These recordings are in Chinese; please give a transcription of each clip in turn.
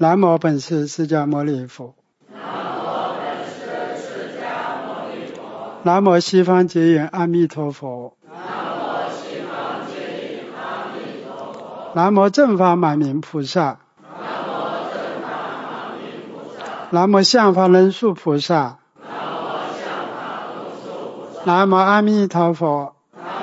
南无本师释迦牟尼佛。南无西方结缘阿弥陀佛。南无正法满明菩萨。南无相法忍术菩萨。南无阿弥陀佛。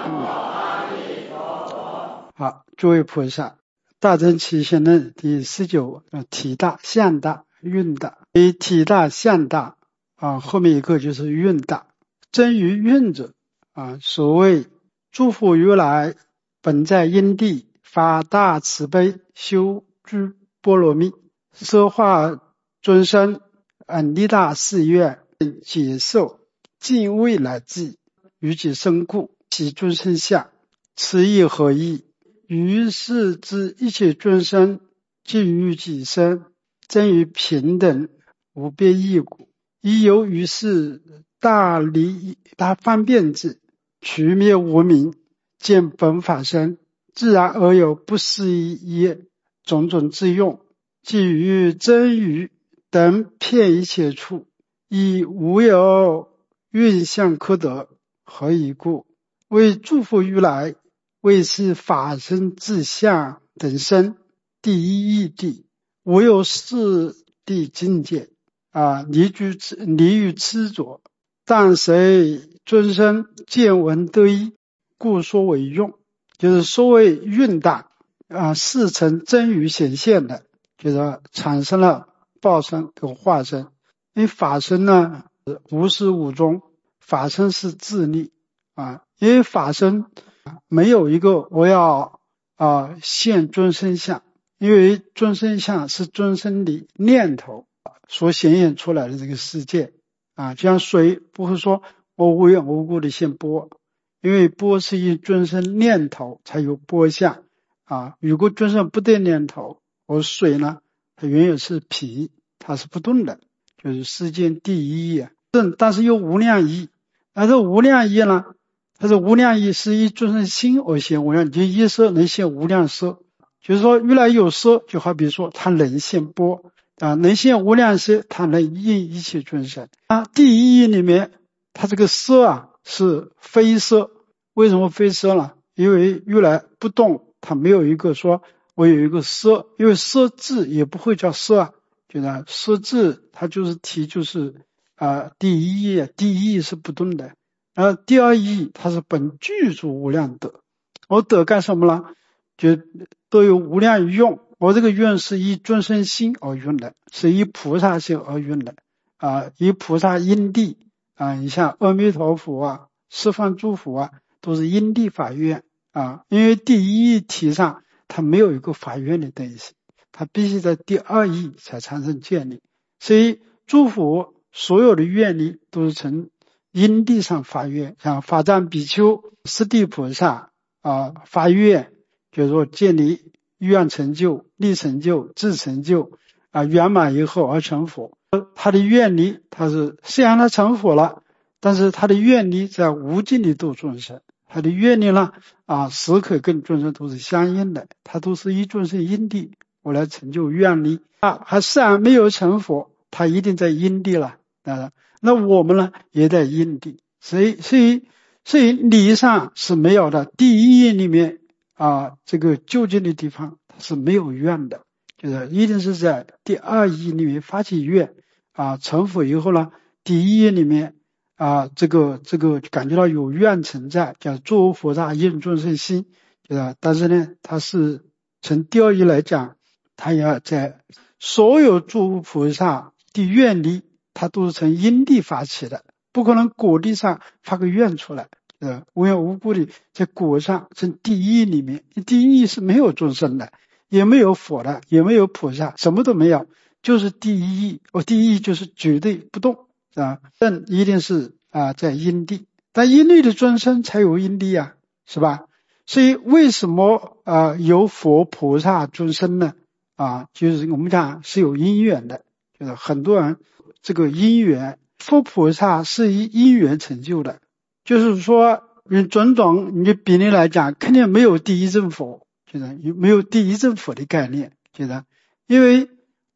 好，诸位菩萨，大乘起信论第19，体大、相大、运大。体大、相大后面一个就是运大。真于运者所谓诸佛如来本在因地发大慈悲，修诸波罗蜜，摄化众生，利大誓愿，解受尽未来际，于其身故，其众生相，此意何意？于是之一切众生，即于己身，真于平等，无别异故。亦由于是大方便智，除灭无明，见本法身，自然而有不思议种种之用，即于真语等遍一切处，亦无有运相可得。何以故？为诸佛如来为是法身自相等身第一义谛，无有四谛境界离于痴着，但谁尊生见闻得一，故说为用。就是说为运大事成真语显现的，就是产生了报身跟化身。因为法身呢无始无终，法身是自立因为法身没有一个我要现尊身相，因为尊身相是尊身的念头所显现出来的这个世界就像水不会说我无缘无故的现波，因为波是以尊身念头才有波相如果尊身不对念头，而水呢它原有是皮，它是不动的，就是世间第一义但是又无量义。而这无量义呢，它是无量义是以尊身心而现无量，就一色能现无量色，就是说如来有色，就好比说它能现波能现无量色，它能应一切众生第一义里面它这个色是非色。为什么非色呢？因为如来不动，它没有一个说我有一个色，因为色智也不会叫色就是色智它就是体，就是第一义，第一义是不动的，第二义它是本具足无量德。我德干什么呢？就都有无量用，我这个用是以尊身心而用的，是以菩萨心而用的以菩萨因地你像阿弥陀佛十方诸佛都是因地法院因为第一义体上它没有一个法院的东西，它必须在第二义才产生建立，所以诸佛所有的愿力都是从因地上发愿，像法藏比丘、释地菩萨发愿，就是说建立愿成就、力成就、智成就圆满以后而成佛。他的愿力他是虽然他成佛了，但是他的愿力在无尽力度众生，他的愿力呢时刻跟众生都是相应的，他都是以众生因地我来成就愿力还虽然没有成佛，他一定在因地了那我们呢也在因地，所以理上是没有的。第一义里面这个究竟的地方它是没有愿的，就是一定是在第二义里面发起愿成佛以后呢，第一义里面这个感觉到有愿存在，叫诸佛萨应众生心但是呢它是从第二义来讲，它也要在所有诸菩萨的愿力它都是从因地发起的，不可能果地上发个愿出来无缘无故的在果上，从第一里面，第一是没有众生的，也没有佛的，也没有菩萨，什么都没有，就是第一第一就是绝对不动这一定是在因地，但因地的众生才有因地是吧？所以为什么有佛菩萨众生呢就是我们讲是有因缘的，就是很多人这个因缘，佛菩萨是以因缘成就的，就是说你种种你比例来讲肯定没有第一正佛，就是没有第一正佛的概念，就是因为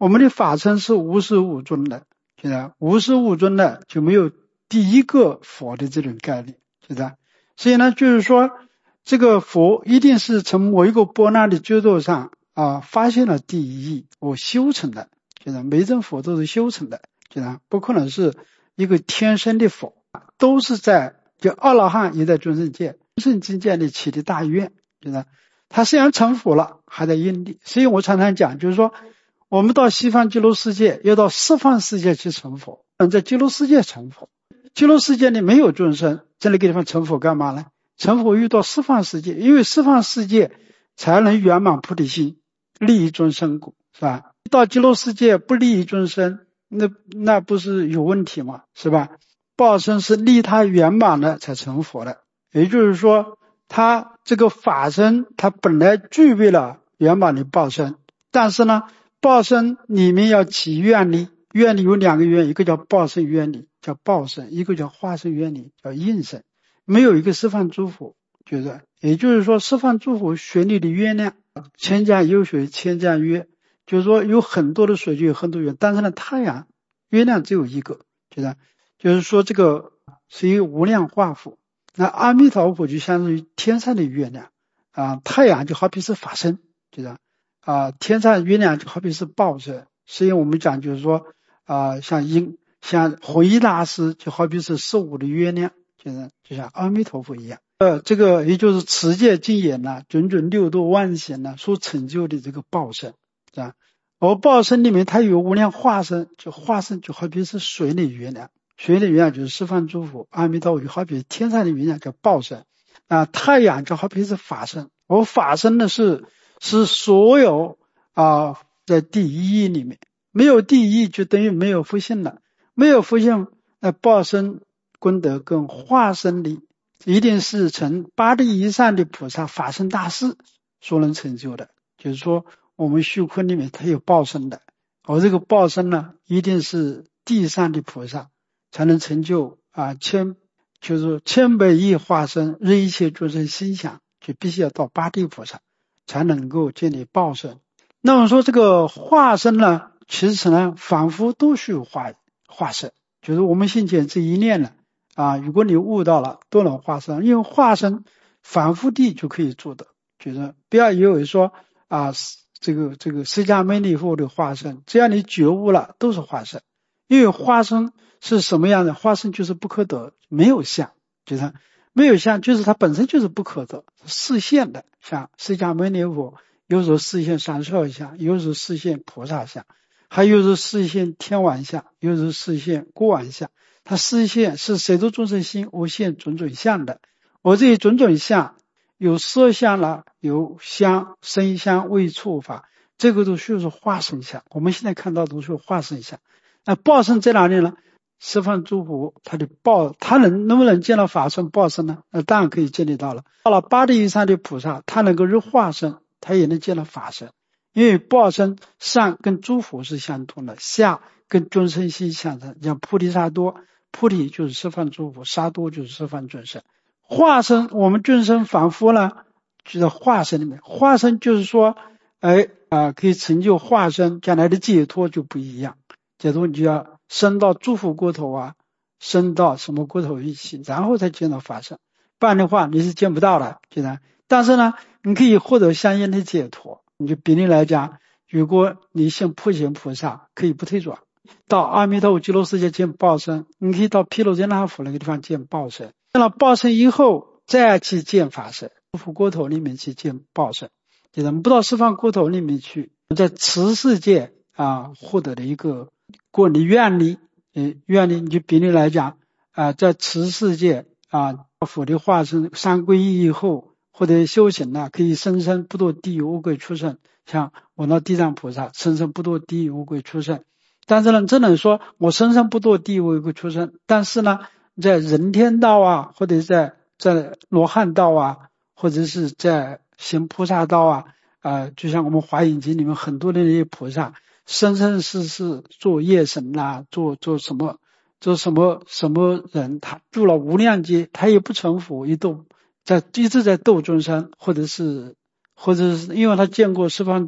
我们的法身是无始无终的，觉得无始无终的就没有第一个佛的这种概念，觉得。所以呢，就是说这个佛一定是从某一个波那的觉度上发现了第一义，我修成的，觉得每一尊佛都是修成的，觉得不可能是一个天生的佛，都是在就阿罗汉也在众生界，众生境界里起的大愿，觉得他虽然成佛了，还在因地。所以我常常讲，就是说我们到西方极乐世界，要到十方世界去成佛，在极乐世界成佛，极乐世界里没有众生，在那个地方成佛干嘛呢？成佛遇到十方世界，因为十方世界才能圆满菩提心，利益众生故，是吧？到极乐世界不利益众生，那不是有问题吗？是吧？报身是利他圆满了才成佛的，也就是说他这个法身他本来具备了圆满的报身，但是呢报身里面要起愿力，愿力有两个愿，一个叫报身愿力叫报身，一个叫化身愿力叫应身，没有一个十方诸佛，就是也就是说十方诸佛水里的月亮，千江有水千江月，就是说有很多的水就有很多月，但是呢太阳月亮只有一个，就是说这个是一个无量化佛。那阿弥陀佛就相当于天上的月亮太阳就好比是法身，就是天上月亮就好比是报身。所以我们讲就是说像弘一大师就好比是15的月亮，就像阿弥陀佛一样。这个也就是持戒精严种种六度万行所成就的这个报身，是吧？而报身里面它有无量化身，化身就好比是水里月亮，水里月亮就是十方诸佛，阿弥陀佛就好比天上的月亮叫报身太阳就好比是法身，而法身呢是所有在第一义里面，没有第一义就等于没有佛性了，没有佛性报身功德跟化身力一定是成8地以上的菩萨法身大士所能成就的，就是说我们虚空里面它有报身的，而这个报身呢一定是地上的菩萨才能成就就是千百亿化身日一切众生心想，就必须要到8地菩萨才能够建立报身。那么说这个化身呢，其实呢仿佛都是有化身，就是我们心间这一念呢如果你悟到了都能化身，因为化身反复地就可以做的，就是不要以为说这个释迦牟尼佛的化身，只要你觉悟了都是化身。因为化身是什么样的？化身就是不可得，没有相，就是没有相，就是它本身就是不可得，示现的。像释迦牟尼佛有时候示现三十二相，有时候示现菩萨相，还有时候示现天王相，有时候示现国王相。它示现是谁都众生心无限种种相的，而这些种种相有色相了，有香声香味触法，这个都是化身相，我们现在看到都是化身相。那报身在哪里呢？十方诸佛他的他能不能见到法身报身呢？当然可以见得到了。到了8地以上的菩萨，他能够入化身，他也能见到法身。因为报身上跟诸佛是相同的，下跟众生心相同，像菩提萨埵，菩提就是十方诸佛，萨埵就是十方众生。化身我们众生凡夫呢就在化身里面，化身就是说可以成就化身，将来的解脱就不一样，解脱你就要升到诸佛国头升到什么国头一起，然后才见到法身，不然的话你是见不到的，但是呢你可以获得相应的解脱。你就比例来讲，如果你信普贤菩萨可以不退转，到阿弥陀佛极乐世界见报身，你可以到毗卢遮那佛那个地方见报身，见了报身以后再去见法身，诸佛国头里面去见报身，就是不到十方国头里面去，在此世界获得的一个过你愿力，你就比例来讲在此世界佛的化身三皈依以后，或者修行可以生生不堕地狱恶鬼畜生，像我那地藏菩萨生生不堕地狱恶鬼畜生。但是呢，只能说我生生不堕地狱恶鬼畜生，但是呢在人天道或者在罗汉道或者是在行菩萨道就像我们华严经里面很多的那些菩萨生生世世做夜神做什么人，他住了无量劫，他也不成佛，一直在度众生，或者是因为他见过十方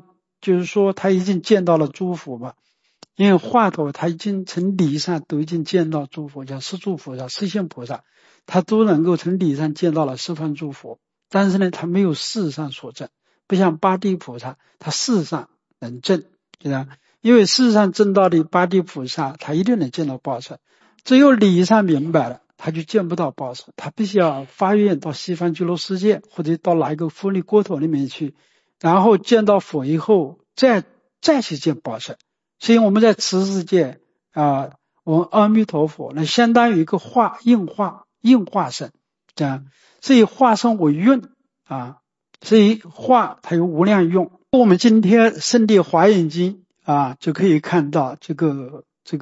就是说他已经见到了诸佛嘛。因为华佗他已经从理上都已经见到诸佛，像十住菩萨、十行菩萨，他都能够从理上见到了十方诸佛，但是呢，他没有事上所证，不像八地菩萨，他事上能证，对吧？因为事上证到的八地菩萨，他一定能见到报身，只有理上明白了，他就见不到报身，他必须要发愿到西方极乐世界，或者到哪一个佛力国土里面去，然后见到佛以后，再去见报身。所以我们在此世界我们阿弥陀佛那相当于一个应化身，这样，所以化身为运所以化它有无量用。我们今天圣地华严经就可以看到这个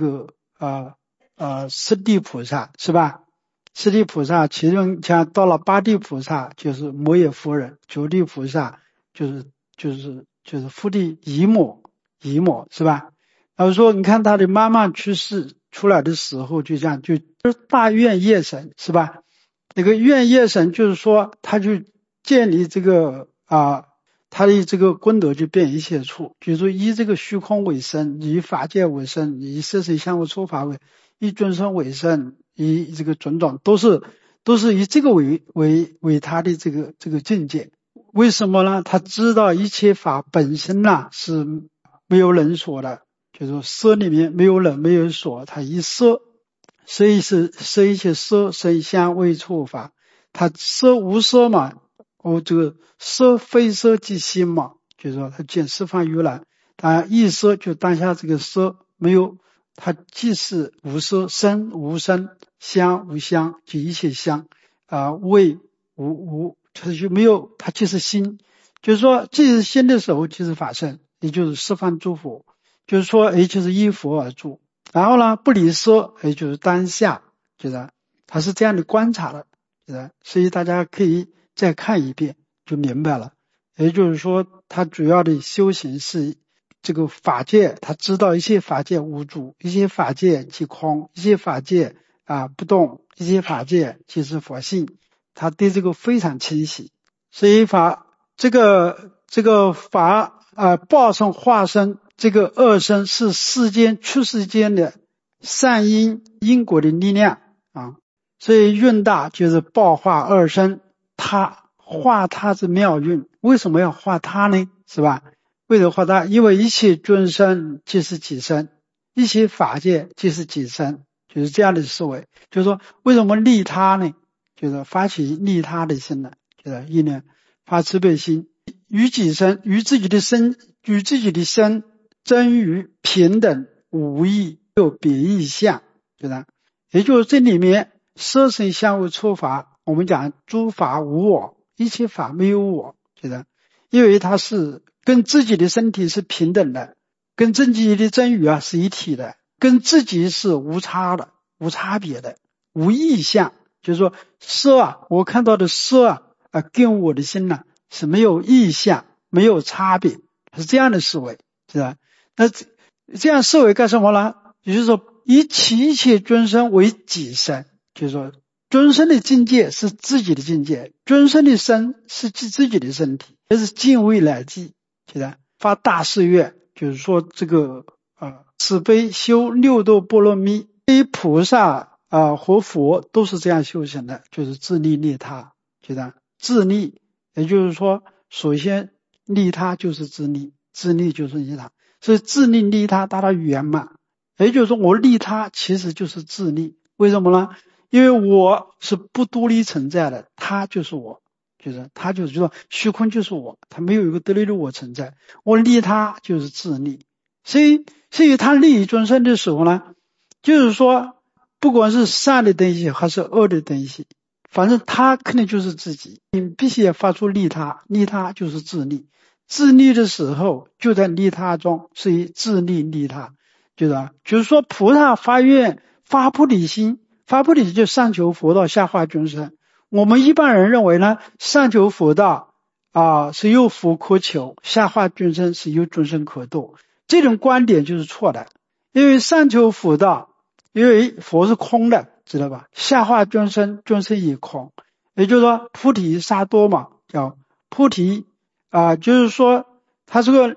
十地菩萨是吧？十地菩萨其中像到了八地菩萨就是摩耶夫人，九地菩萨就是佛地姨母是吧？然后说你看他的妈妈去世出来的时候就这样，就是大愿业神是吧？那个愿业神就是说他去建立这个他的这个功德就变一切处，就是说以这个虚空为身，以法界为身，以色身相互说法为，以尊身为身，以这个种种都是以这个为他的这个境界。为什么呢？他知道一切法本身是没有人所的，就是说色里面没有人没有所，他一色一切色声香味触法，他色无色嘛，这个色非色即心嘛，就是说他见十方如来，他一色就当下这个色没有，他既是无色，声无声，香无香，就一切香味无他就没有，他即是心，就是说即是心的时候即是法身，也就是十方诸佛，就是说就是依佛而住，然后呢不离色，就是当下，就是他是这样的观察的，就是所以大家可以再看一遍就明白了。也就是说他主要的修行是这个法界，他知道一切法界无主，一切法界即空，一切法界不动，一切法界即是佛性，他对这个非常清晰。所以这个法报身化身这个二身是世间出世间的善因果的力量所以运大就是报化二身，他化他之妙运。为什么要化他呢？是吧？为什么化他？因为一切众生即是己身，一切法界即是己身，就是这样的思维。就是说为什么利他呢？就是发起利他的心呢，就是意念发慈悲心，与己身与自己的身真于平等无异，没有别异相，就是也就是这里面色身相互触法，我们讲诸法无我，一切法没有我，就是因为它是跟自己的身体是平等的，跟自己的真语是一体的，跟自己是无差的，无差别的，无异相，就是说色我看到的色跟我的心是没有异相，没有差别，是这样的思维，是吧？那这样思维干什么呢？也就是说以一切众生为己身，就是说众生的境界是自己的境界，众生的身是自己的身体，这是敬畏来记，觉得发大誓愿，就是说这个慈悲修六度波罗蜜，对于菩萨和佛都是这样修行的，就是自利利他，觉得自利，也就是说首先利他就是自利，自利就是利他，所以自利利他达到圆满。也就是说我利他其实就是自利，为什么呢？因为我是不独立存在的，他就是我，就是他就是说虚空就是我，他没有一个独立的我存在，我利他就是自利。所以他利益众生的时候呢，就是说不管是善的东西还是恶的东西，反正他肯定就是自己，你必须要发出利他，利他就是自利，自利的时候就在利他中，所以自利利他，就是说菩萨发愿发菩提心，发菩提心就上求佛道，下化众生。我们一般人认为呢，上求佛道是有福可求，下化众生是有众生可度，这种观点就是错的。因为上求佛道，因为佛是空的，知道吧？下化众生，众生也空，也就是说菩提萨埵嘛，叫菩提就是说他这个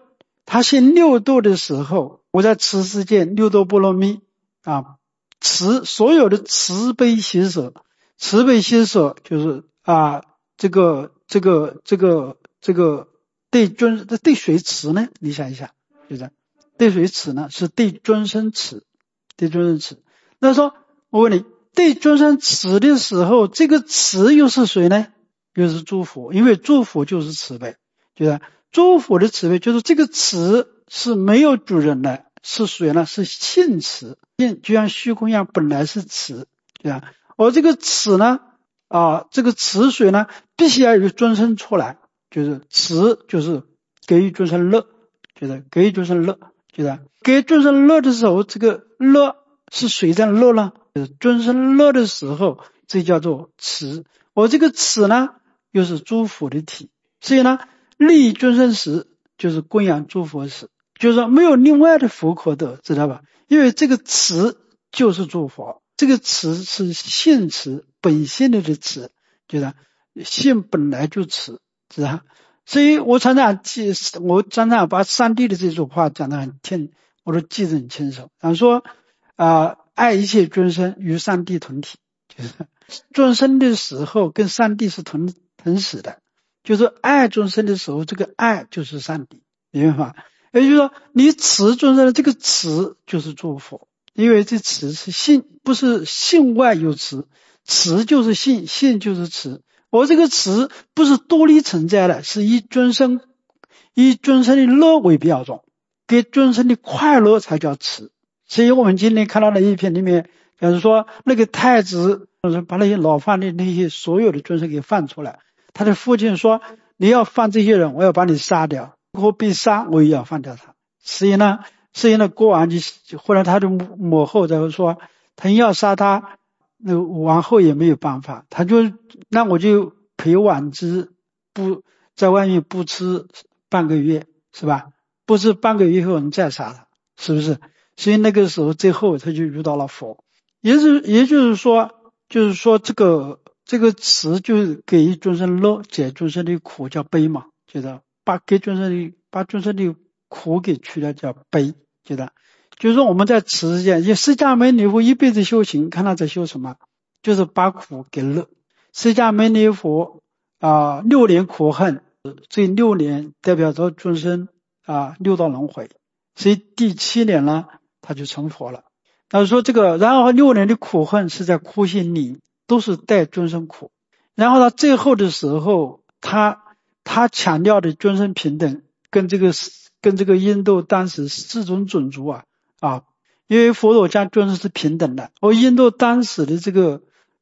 他现六度的时候，我在持世界六度波罗蜜啊，所有的慈悲喜舍，慈悲喜舍就是对谁慈呢？你想一下，就是对谁慈呢？是对众生慈，对众生慈。那说我问你，对众生慈的时候，这个慈又是谁呢？又是诸佛，因为诸佛就是慈悲，就是诸佛的慈悲，就是这个慈是没有主人的，是谁呢？是性慈，性就像虚空一样，本来是慈，对吧？而这个慈呢，这个慈水呢，必须要有众生出来，就是慈，就是给予众生乐，就是给予众生乐，就是给众生乐的时候，这个乐是谁在乐呢？就是众生乐的时候，这叫做慈。而这个慈呢，又是诸佛的体，所以呢，利益众生时就是供养诸佛时，就是说没有另外的佛可得，知道吧？因为这个慈就是诸佛，这个慈是性慈，本性的慈，就是性本来就慈，知道吧？所以我常常把上帝的这句话讲得很听，我都记得很清楚。他说爱一切众生与上帝同体，就是众生的时候跟上帝是同时的，就是爱众生的时候，这个爱就是上帝，明白吗？也就是说，你慈众生的这个慈就是诸佛，因为这慈是性，不是性外有慈，慈就是性，性就是慈。而这个慈不是独立存在的，是以众生的乐为标准，给众生的快乐才叫慈。所以我们今天看到的一篇里面，比如说那个太子把那些牢犯的那些所有的众生给放出来，他的父亲说你要放这些人，我要把你杀掉，我被杀我也要放掉他。所以呢国王就后来他的母后才会说他要杀他，那王后也没有办法，他就那我就陪婉之不在外面不吃半个月，是吧？不吃半个月后你再杀他，是不是？所以那个时候最后他就遇到了佛，也就是说这个词就是给予众生乐，解众生的苦叫悲嘛，觉得把众生的苦给去掉叫悲，觉得就是说我们在持间，就释迦牟尼佛一辈子修行，看他在修什么，就是把苦给乐。释迦牟尼佛6年苦恨，这6年代表着众生六道轮回，所以第7年呢他就成佛了。他说然后6年的苦恨是在苦行里，都是带众生苦。然后他最后的时候，他强调的众生平等，跟这个印度当时4种种族因为佛陀讲众生是平等的，而印度当时的这个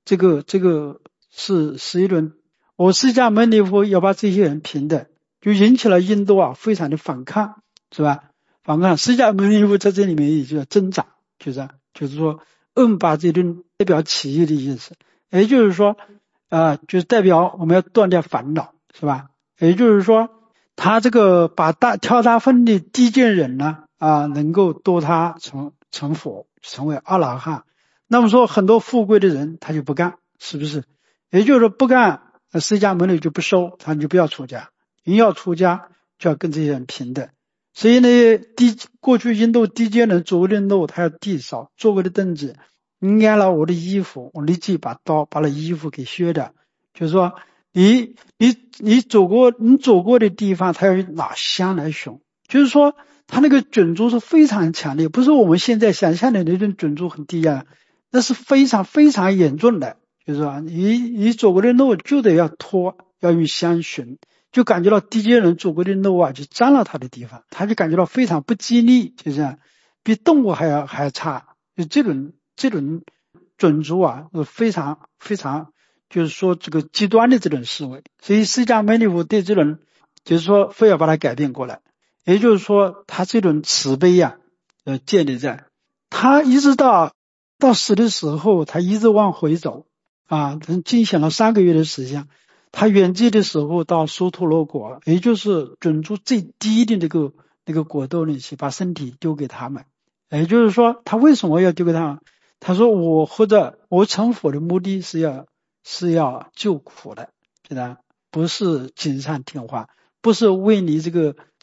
是一轮，我释迦牟尼佛要把这些人平等，就引起了印度非常的反抗，是吧？反抗释迦牟尼佛在这里面也就要挣扎，就是说把这顿代表起义的意思，也就是说就是代表我们要断掉烦恼，是吧？也就是说他这个把挑大粪的低贱人呢能够堕他成佛，成为阿拉汉。那么说很多富贵的人他就不干，是不是？也就是说不干，释迦牟尼就不收，他就不要出家，人要出家就要跟这些人平等。所以呢，过去印度低贱人做过的路，他要地扫，做过的凳子，你按了我的衣服，我立即把刀把那衣服给削掉。就是说你走过的地方，他要拿香来熏。就是说他那个种族是非常强烈，不是我们现在想象的那种种族很低那是非常非常严重的。就是说你走过的路就得要拖，要用香熏，就感觉到低阶人走过的路就沾了他的地方，他就感觉到非常不吉利，就是比动物还要差。就这种种族是非常非常，就是说这个极端的这种思维。所以释迦牟尼佛对这种就是说非要把它改变过来，也就是说他这种慈悲建立在他一直到死的时候，他一直往回走进行了3个月的时间。他圆寂的时候到苏陀罗国，也就是种族最低的那个国度里去，把身体丢给他们。也就是说他为什么要丢给他们？他说我成佛的目的是要救苦的，不是锦上添花， 不是为你这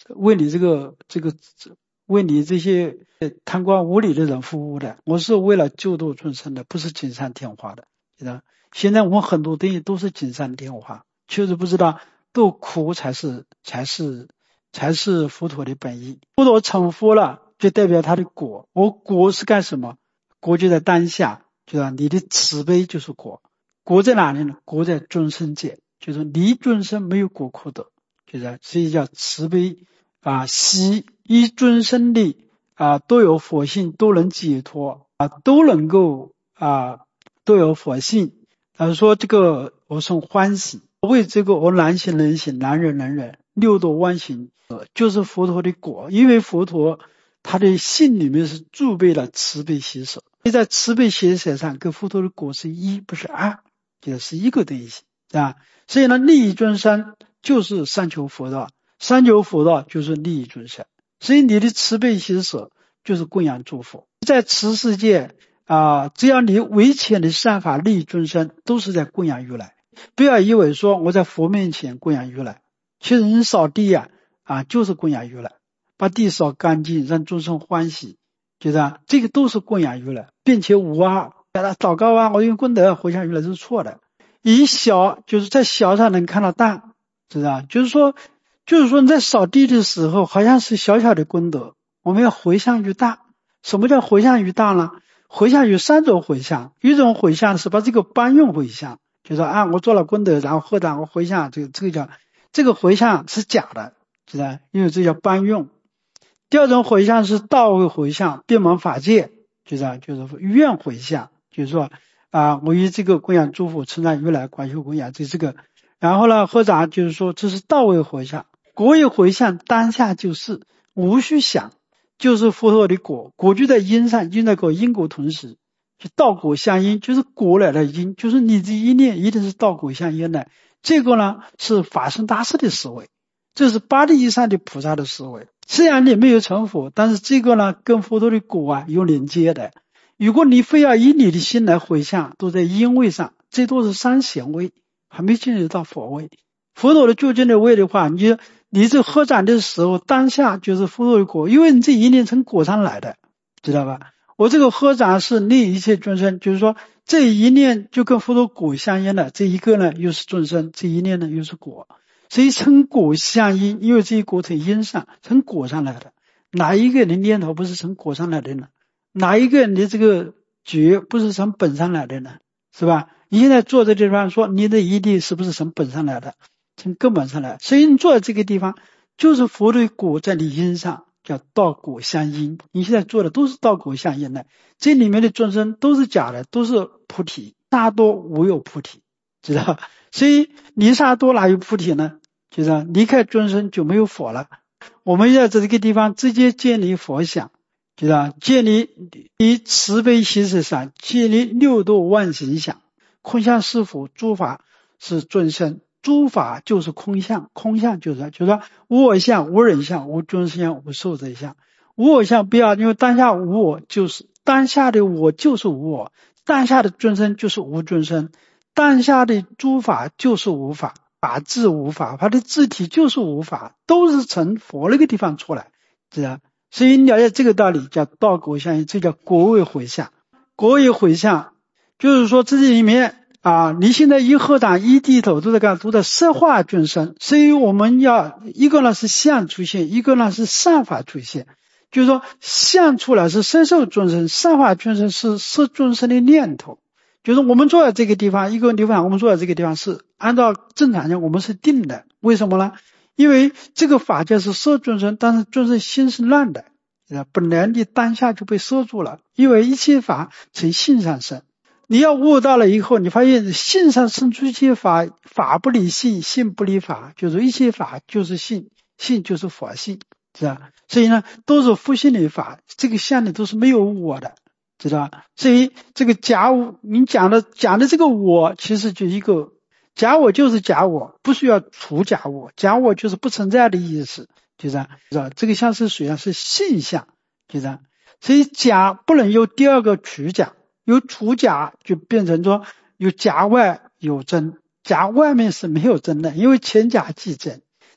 些贪官污吏的人服务的，我是为了救度众生的，不是锦上添花的。现在我们很多东西都是锦上添花，确实不知道度苦才是佛陀的本意。佛陀成佛了，就代表他的果。果是干什么？果就在当下，你的慈悲就是果。果在哪里呢？果在众生界，就是离众生没有果可得，所以叫慈悲喜以众生力都有佛性，都能解脱都能够都有佛性。说这个我生欢喜，为这个我难行能行，难忍能忍，六度万行，就是佛陀的果。因为佛陀他的性里面是具备了慈悲喜舍，在慈悲喜舍上跟佛陀的果是一，不是二，是一个东西，是吧？所以呢，利益众生就是三求佛道，三求佛道就是利益众生。所以你的慈悲喜舍就是供养诸佛。在此世界只要你维浅的善法利益众生，都是在供养如来。不要以为说我在佛面前供养如来，其实你扫地就是供养如来，把地扫干净，让众生欢喜，这个都是供养如来，并且无二。祷告我用功德回向如来是错的。以小就是在小上能看到大，知道？就是说你在扫地的时候好像是小小的功德，我们要回向于大。什么叫回向于大呢？回向有三种回向，一种回向是把这个搬用回向，就说我做了功德，然后后代我回向，这个回向是假的，知道？因为这叫搬用。第二种回向是到位回向，遍满法界，就是愿回向，就是说我以这个供养诸佛，称赞如来，广修供养这个。然后呢，或者就是说这是到位回向，果位回向当下就是无需想，就是佛陀的果，果就在因上，因在果，因果同时，就道果相因，就是果来的因，就是你这一念一定是道果相因的。这个呢是法身大士的思维，这是八地以上的菩萨的思维。虽然你没有成佛，但是这个呢跟佛陀的果有连接的。如果你非要以你的心来回向，都在因位上，这都是三贤位，还没进入到佛位。佛陀的究竟的位的话，你这合掌的时候，当下就是佛陀的果，因为你这一念从果上来的，知道吧？我这个合掌是利一切众生，就是说这一念就跟佛陀果相应的，这一个呢又是众生，这一念呢又是果，所以从果相因，因为这一果从因上，从果上来的。哪一个人的念头不是从果上来的呢？哪一个人的这个觉不是从本上来的呢？是吧？你现在坐在这地方说你的一地是不是从本上来的？从根本上来，所以你坐在这个地方就是佛的果在你因上，叫道果相因。你现在做的都是道果相因的，这里面的众生都是假的，都是菩提，大多无有菩提，知道？所以离沙多哪有菩提呢？就是离开众生就没有佛了。我们要在这个地方直接建立佛想，就是建立以慈悲喜舍想，建立六度万行想。空相是佛，诸法是众生，诸法就是空相，空相就是说无我相、无人相、无众生相、无寿者相。无我相不要，因为当下无我，就是当下的我就是无我，当下的众生就是无众生，当下的诸法就是无法，法治无法，它的自体就是无法，都是从佛那个地方出来，知道？所以你了解这个道理叫道果相应，这叫果位回向。果位回向就是说这里面你现在一合掌一低头都在摄化众生，所以我们要一个呢是相出现，一个呢是善法出现。就是说相出来是摄受众生，善法众生是摄众生的念头。就是我们坐在这个地方，一个地方我们坐在这个地方是按照正常讲我们是定的，为什么呢？因为这个法界是摄众生，但是众生心是乱的，本来你当下就被摄住了，因为一切法从性上生。你要悟到了以后，你发现性上生出一切法，法不离性，性不离法，就是一切法就是性，性就是法性，知道？所以呢都是复性的法，这个相里都是没有我的，知道？所以这个假我，你讲的这个我其实就一个假我，就是假我，不需要除假我，假我就是不存在的意思，就这样，知道？这个相是属于是性相，就这样。所以假不能有第二个除假，有除假就变成说有假外有真，假外面是没有真的，因为前假即真，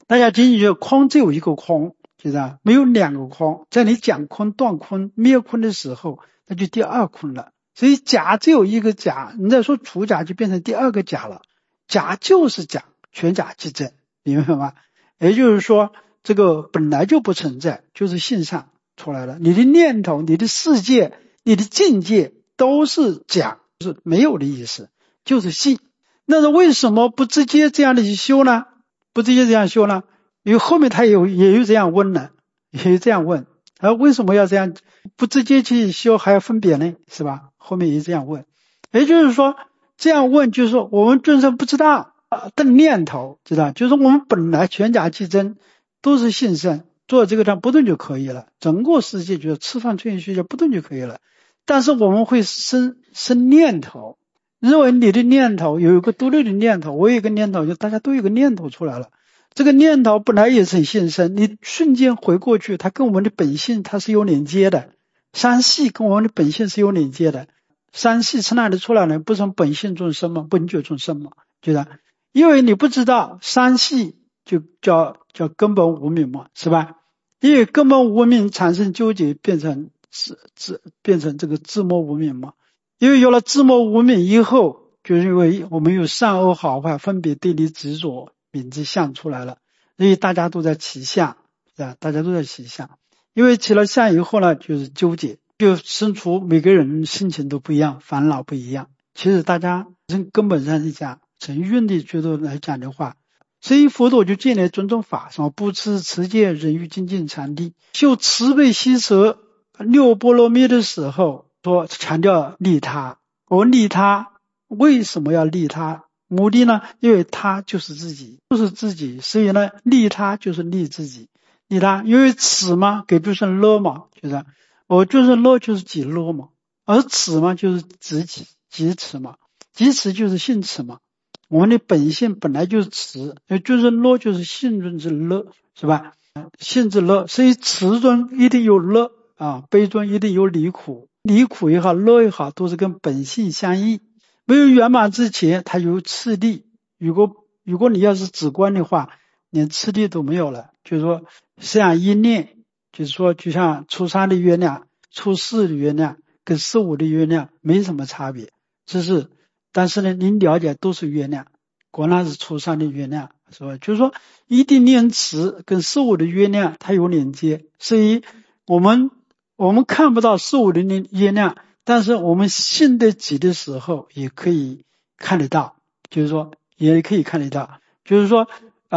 大家仅仅觉得空只有一个空，就是啊，没有两个空。在你讲空、断空、灭空的时候，那就第二空了。所以假只有一个假，你再说除假就变成第二个假了。假就是假，全假即真，明白吗？也就是说，这个本来就不存在，就是性上出来了。你的念头、你的世界、你的境界都是假，是没有的意思，就是性。那是为什么不直接这样的去修呢？不直接这样修呢？因为后面他也有这样问呢，也有这样问，为什么要这样不直接去修还要分别呢？是吧？后面也这样问，也就是说这样问就是说我们众生不知道的念头，知道，就是我们本来全假即真，都是性身，做这个章不动就可以了，整个世界就是吃饭睡觉不动就可以了。但是我们会生念头，认为你的念头有一个独立的念头，我有一个念头，就大家都有个念头出来了。这个念头本来也是性身，你瞬间回过去，它跟我们的本性它是有连接的，三系跟我们的本性是有连接的。三系从哪里出来呢？不从本性中生吗？本觉中生吗？对的，因为你不知道三系就叫根本无明嘛，是吧？因为根本无明产生纠结，变成这个自摸无明嘛。因为有了自摸无明以后，就是因为我们有善恶好坏分别对立执着名之相出来了，所以大家都在起相，大家都在起相。因为起了相以后呢，就是纠结，就生出每个人心情都不一样，烦恼不一样。其实大家从根本上来讲，从运的角度来讲的话，所以佛陀就建立尊重法，什么不持持戒忍辱精进禅定，修慈悲喜舍六波罗蜜的时候，说强调利他。我利他为什么要利他？目的呢？因为他就是自己，所以呢，利他就是利自己。利他，因为此嘛，给不是乐嘛，就是我就是乐就是己乐嘛，而此嘛就是自己己此嘛，己此就是性此嘛。我们的本性本来就是慈，就是乐就是性中之乐，是吧？性之乐，所以慈中一定有乐悲中一定有离苦，离苦也好，乐也好，都是跟本性相应。没有圆满之前，它有次第。如果你要是止观的话，连次第都没有了。就是说，像一念，就是说，就像初三的月亮、初四的月亮跟四五的月亮没什么差别，但是呢，您了解都是月亮，果然是初三的月亮，是吧？就是说，一定念慈跟四五的月亮它有连接，所以我们看不到四五的月亮，但是我们信得己的时候也可以看得到，就是说也可以看得到，就是说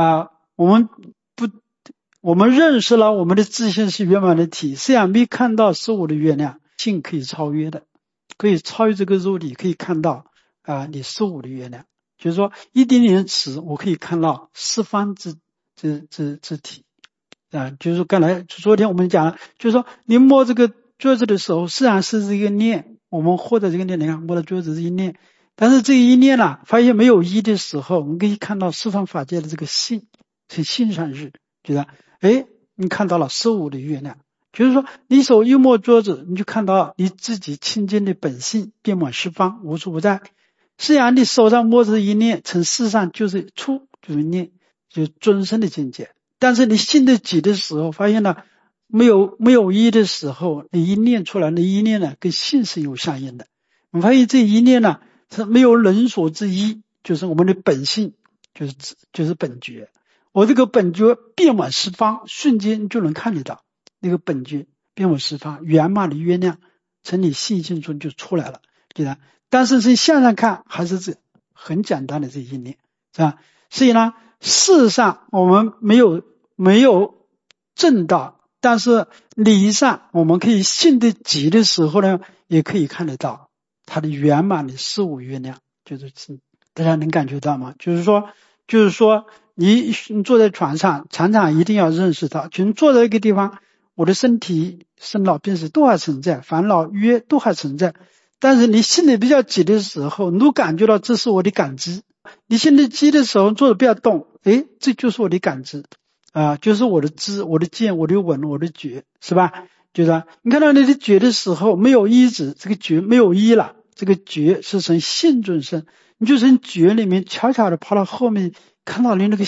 我们认识了我们的自性是圆满的体，虽然没看到四五的月亮，性可以超越的，可以超越这个肉体，可以看到你四五的月亮，就是说一点点词我可以看到四方之体就是说刚才昨天我们讲了，就是说你摸这个桌子的时候，实际上是这个念，我们获得这个念，你看摸到桌子这一念，但是这一念呢，发现没有一的时候，我们可以看到四方法界的这个性，是性上日，觉得你看到了四五的月亮，就是说你手一摸桌子，你就看到你自己清净的本性遍满十方，无处不在。虽然你手上摸着一念，从事上就是出，就是念，就是尊生的境界。但是你信得己的时候，发现了没有一的时候，你一念出来，那一念呢跟性是有相应的。我发现这一念呢是没有人所之一，就是我们的本性，就是本觉。我这个本觉遍满十方，瞬间就能看得到那个本觉遍满十方，圆满的月亮从你信心中就出来了，对吧？但是从相上看还是这很简单的这一念，是吧？所以呢，事实上我们没有证道，但是理上我们可以信得己的时候呢，也可以看得到它的圆满的四五月亮，就是大家能感觉到吗？就是说你坐在床上，常常一定要认识到，就坐在一个地方，我的身体生老病死都还存在，烦恼约都还存在，但是你信得比较急的时候，你都感觉到这是我的感知。你信得急的时候，坐着不要动，这就是我的感知就是我的知、我的见、我的闻、我的觉，是吧？就是你看到你的觉的时候，没有依止，这个觉没有依了，这个觉是从性中生，你就从觉里面悄悄的跑到后面，看到你那个性，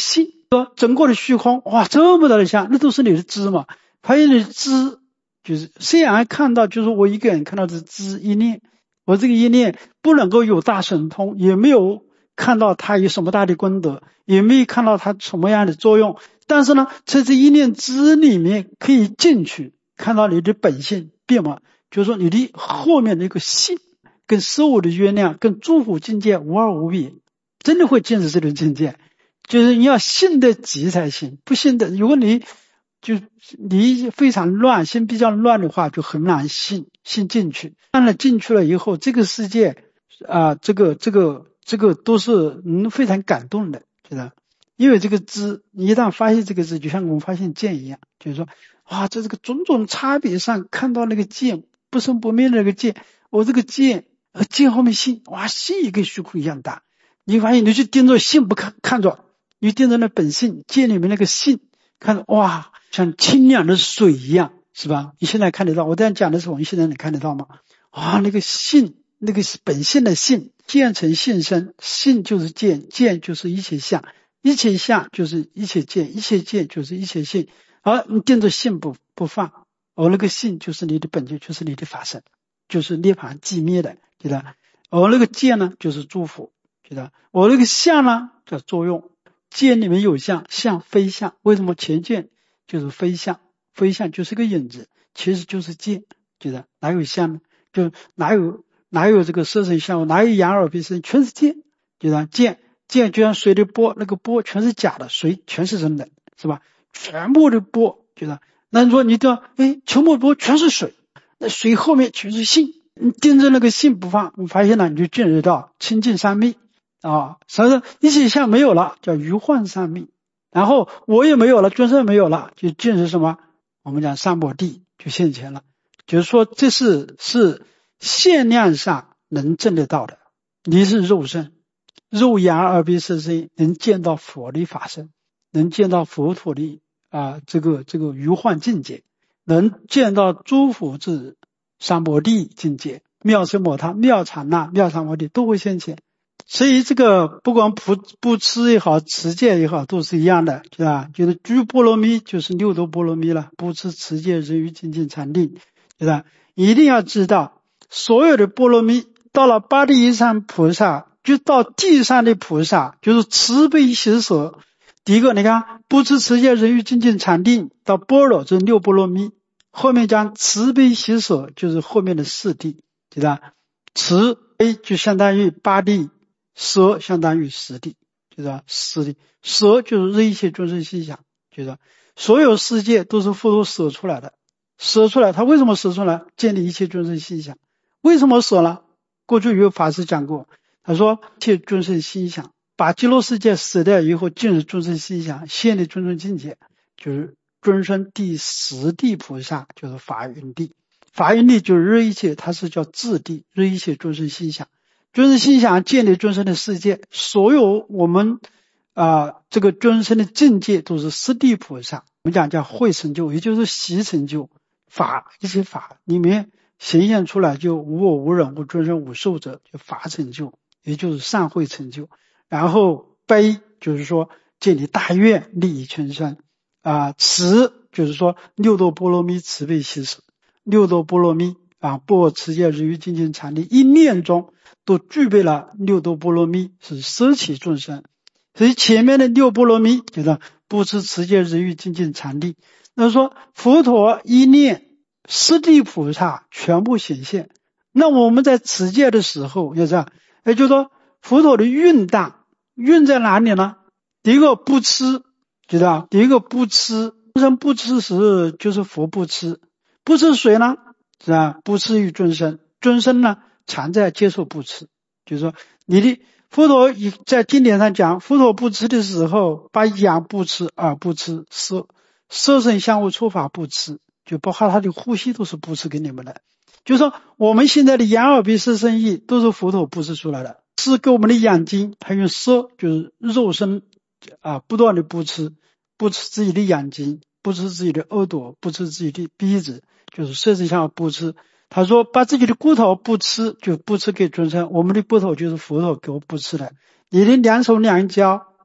说整个的虚空，哇，这么大的相，那都是你的知嘛。发现你的知就是虽然看到，就是我一个人看到的知一念，我这个一念不能够有大神通，也没有看到它有什么大的功德，也没有看到它什么样的作用。但是呢，在这一念知里面可以进去看到你的本性变化，就是说你的后面的一个性跟事物的原谅跟诸佛境界无二无别，真的会见识这种境界。就是你要信得急才行，不信的，如果你非常乱，心比较乱的话，就很难信进去。当然进去了以后，这个世界这个都是非常感动的，觉得。因为这个知，你一旦发现这个知，就像我们发现见一样，就是说，哇，在这个种种差别上看到那个见不生不灭的那个见，我这个见和见后面性，哇，性也跟虚空一样大。你发现你去盯着性不看着，你盯着那本性见里面那个性，看着哇，像清凉的水一样，是吧？你现在看得到，我这样讲的时候，你现在能看得到吗？哇，那个性，那个是本性的性，见成性生，性就是见，见就是一切相。一切相就是一切见，一切见就是一切性，而你盯着性不放，而那个性就是你的本质，就是你的法身，就是涅槃寂灭的，记得。而那个见呢，就是诸佛，记得。而那个相呢，叫作用。见里面有相，相非相，为什么前见就是非相？非相就是个影子，其实就是见，记得。哪有相呢？就哪有这个色身相，哪有眼耳鼻身，全是见，记得。见就像水的波，那个波全是假的，水全是真的，是吧？全部的波，觉得。那你说你的全部波全是水，那水后面全是性，你盯着那个性不放，你发现了你就进入到清净三昧啊。所以说一切相没有了，叫余幻三昧，然后我也没有了，众生没有了，就进入什么？我们讲三摩地就现前了。就是说这是限量上能证得到的，你是肉身。肉眼耳鼻舌身能见到佛的法身，能见到佛陀的这个余幻境界，能见到诸佛之三摩地境界，妙色摩他、妙禅那、妙禅摩地都会现前。所以这个不管不吃也好，持戒也好，都是一样的，是吧？就是居波罗蜜就是六度波罗蜜了，不吃持戒人于精进禅定，是吧？一定要知道所有的波罗蜜到了八地以上菩萨，就到地上的菩萨，就是慈悲喜舍。第一个你看不吃持戒人于精进禅定到般若，这是六波罗蜜，后面讲慈悲喜舍就是后面的四地，对吧？慈悲就相当于八地，舍相当于十地，就是十地。舍就是一切众生心想，就是所有世界都是佛陀舍出来的，舍出来他为什么舍出来？建立一切众生心想。为什么舍了？过去有法师讲过，他说一切众生心想，把极乐世界舍掉以后，进入众生心想，现的众生境界，就是众生第十地菩萨，就是法云地。法云地就是日一切，它是叫智地，日一切众生心想。众生心想建立众生的世界，所有我们这个众生的境界都是十地菩萨，我们讲叫慧成就，也就是习成就法，一些法里面显现出来就无我无人无众生无寿者，就法成就，也就是善慧成就。然后悲就是说建立大愿利益全身慈就是说六度波罗蜜慈悲喜舍，六度波罗蜜般若持戒人于精进禅定，一念中都具备了六度波罗蜜，是舍弃众生。所以前面的六波罗蜜就是不持持戒人于精进禅定，那说佛陀一念十地菩萨全部显现。那我们在持戒的时候要这样，也就是说佛陀的运当运在哪里呢？第一个不吃，知道？第一个不吃，众生不吃时就是佛不吃，不吃谁呢？是吧？不吃于众生，众生呢常在接受不吃，就是说你的佛陀在经典上讲，佛陀不吃的时候，把眼不吃，耳不吃，色身相无处法不吃，就包括他的呼吸都是不吃给你们的。就是说我们现在的眼耳鼻舌身意都是佛陀布施出来的，是给我们的眼睛，还有色就是肉身不断的不吃自己的眼睛，不吃自己的耳朵，不吃自己的鼻子，就是色身相不吃。他说把自己的骨头不吃，就不吃给众生，我们的骨头就是佛陀给我不吃的。你的两手两脚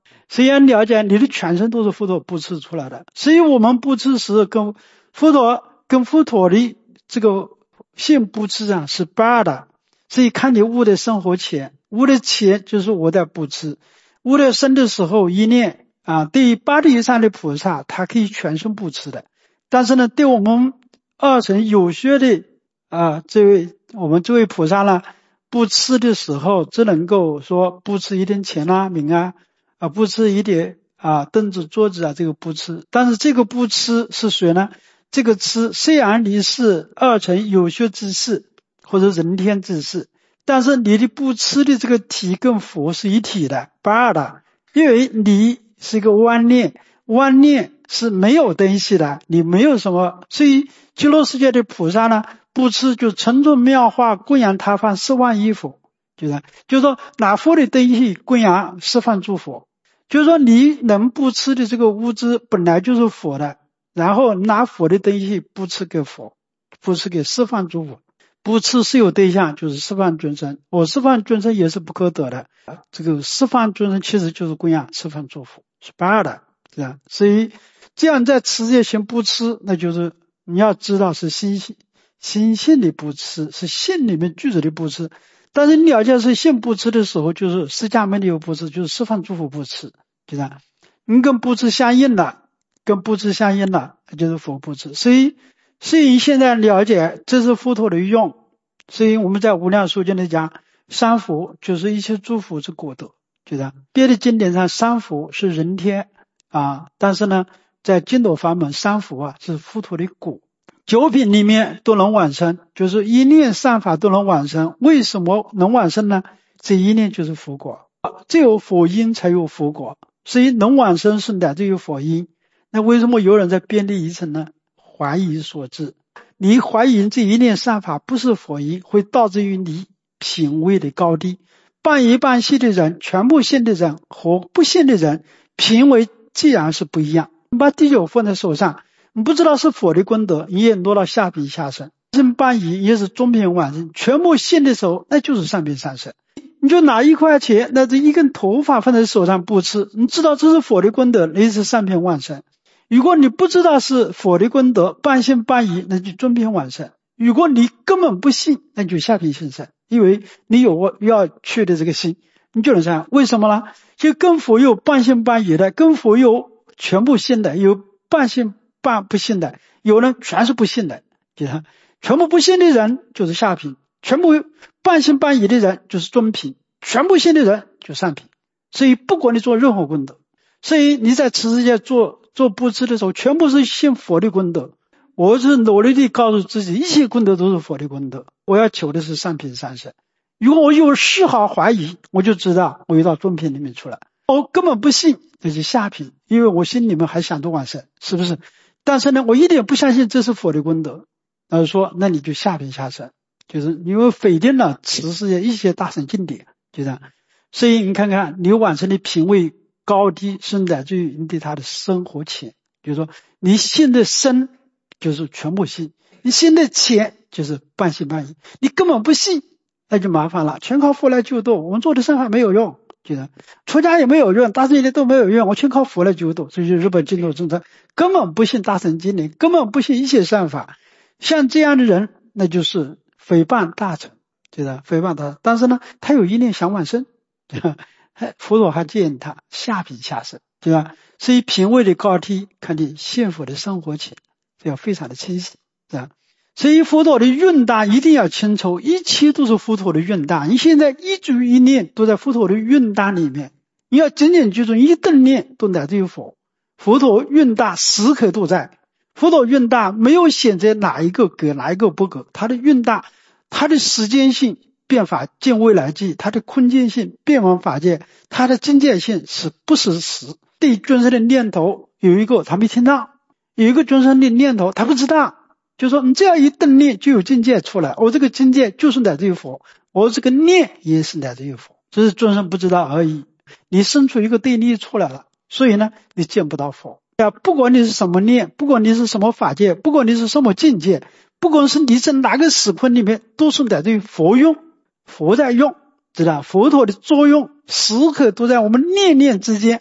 所以要了解你的全身都是佛陀布施出来的。所以我们布施时跟佛陀的这个性布施啊是不二的。所以看你悟的生活前，悟的前就是我在布施，悟的生的时候一念啊，对于8地以上的菩萨他可以全身布施的。但是呢，对我们二乘有学的我们这位菩萨呢，布施的时候只能够说布施一点钱啊名啊布施一点凳子桌子这个布施。但是这个布施是谁呢？这个施虽然你是二乘有学之士或者人天之士，但是你的布施的这个体跟佛是一体的，不二的。因为你是一个妄念是没有东西的，你没有什么。所以极乐世界的菩萨呢，布施就成众妙化供养他方4万亿佛，就是说拿佛的东西供养十方诸佛，就是说你能布施的这个物质本来就是佛的，然后拿佛的东西布施给佛，布施给十方诸佛。布施是有对象，就是十方众生，我十方众生也是不可得的。这个十方众生其实就是供养十方诸佛，是不二的，这样。所以这样在持戒行布施，那就是你要知道是心性的布施，是性里面具足的布施。但是你了解是性布施的时候，就是释迦牟尼有布施，就是十方诸佛布施，就这样。你跟布施相应了，就是佛布施。所以现在了解这是佛陀的用。所以我们在无量寿经里讲，三福就是一切诸佛之果德，就这样。别的经典上三福是人天但是呢在净土法门三福是佛陀的果。9品里面都能往生，就是一念善法都能往生。为什么能往生呢？这一念就是佛果，只有佛因才有佛果，所以能往生是乃至于佛因。那为什么有人在遍地疑尘呢？怀疑所致。你怀疑这一念善法不是佛因，会导致于你品位的高低。半疑半信的人，全部信的人和不信的人品位既然是不一样。你把第9放在手上，你不知道是佛的功德，你也落到下品下生。半疑也是中品往生，全部信的时候那就是上品上生。你就拿1块钱，那这一根头发放在手上布施，你知道这是佛的功德，那是上品往生。如果你不知道是佛的功德，半信半疑，那就中品往生。如果你根本不信，那就下品信生，因为你有要去的这个心，你就能这样。为什么呢？就跟佛有半信半疑的，跟佛有全部信的，有半信半不信的，有人全是不信的，全部不信的人就是下品，全部半信半疑的人就是中品，全部信的人就上品。所以不管你做任何功德，所以你在持世界做布施的时候，全部是信佛的功德。我是努力地告诉自己，一切功德都是佛的功德，我要求的是上品上生。如果我有丝毫怀疑，我就知道我又到中品里面出来。我根本不信，那是下品，因为我心里面还想着往生，是不是？但是呢，我一点不相信这是佛的功德，说那你就下品下生，就是因为否定了持世界一切大乘经典，就这样。所以你看看你往生的品位高低是乃至于你对他的生活浅，比如说你信的深就是全部信，你信的浅就是半信半疑，你根本不信那就麻烦了，全靠佛来救度，我们做的善法没有用，就是出家也没有用，大乘经典都没有用，我全靠佛来救度。所以日本净土政策根本不信大乘经典，根本不信一切善法，像这样的人那就是诽谤大乘，对吧？诽谤大乘，但是呢他有一念想往生，对吧？佛陀还建议他下品下生，对吧？所以品位的高低看你信佛的生活情，这要非常的清晰，对吧？所以佛陀的运大一定要清楚，一切都是佛陀的运大。你现在一举一念都在佛陀的运大里面，你要紧紧记住，一顿念都乃至于佛。佛陀运大时刻都在，佛陀运大没有选择哪一个格哪一个不格，他的运大，他的时间性变法见未来际，它的空间性变往法界，它的境界性是不是时。对众生的念头有一个他没听到，有一个众生的念头他不知道，就说你这样一顿念就有境界出来，我这个境界就是乃至于佛，我这个念也是乃至于佛，只是众生不知道而已。你生出一个对立出来了，所以呢你见不到佛。不管你是什么念，不管你是什么法界，不管你是什么境界，不管是你在哪个时空里面，都是乃至于佛用，佛在用，知道佛陀的作用时刻都在我们念念之间，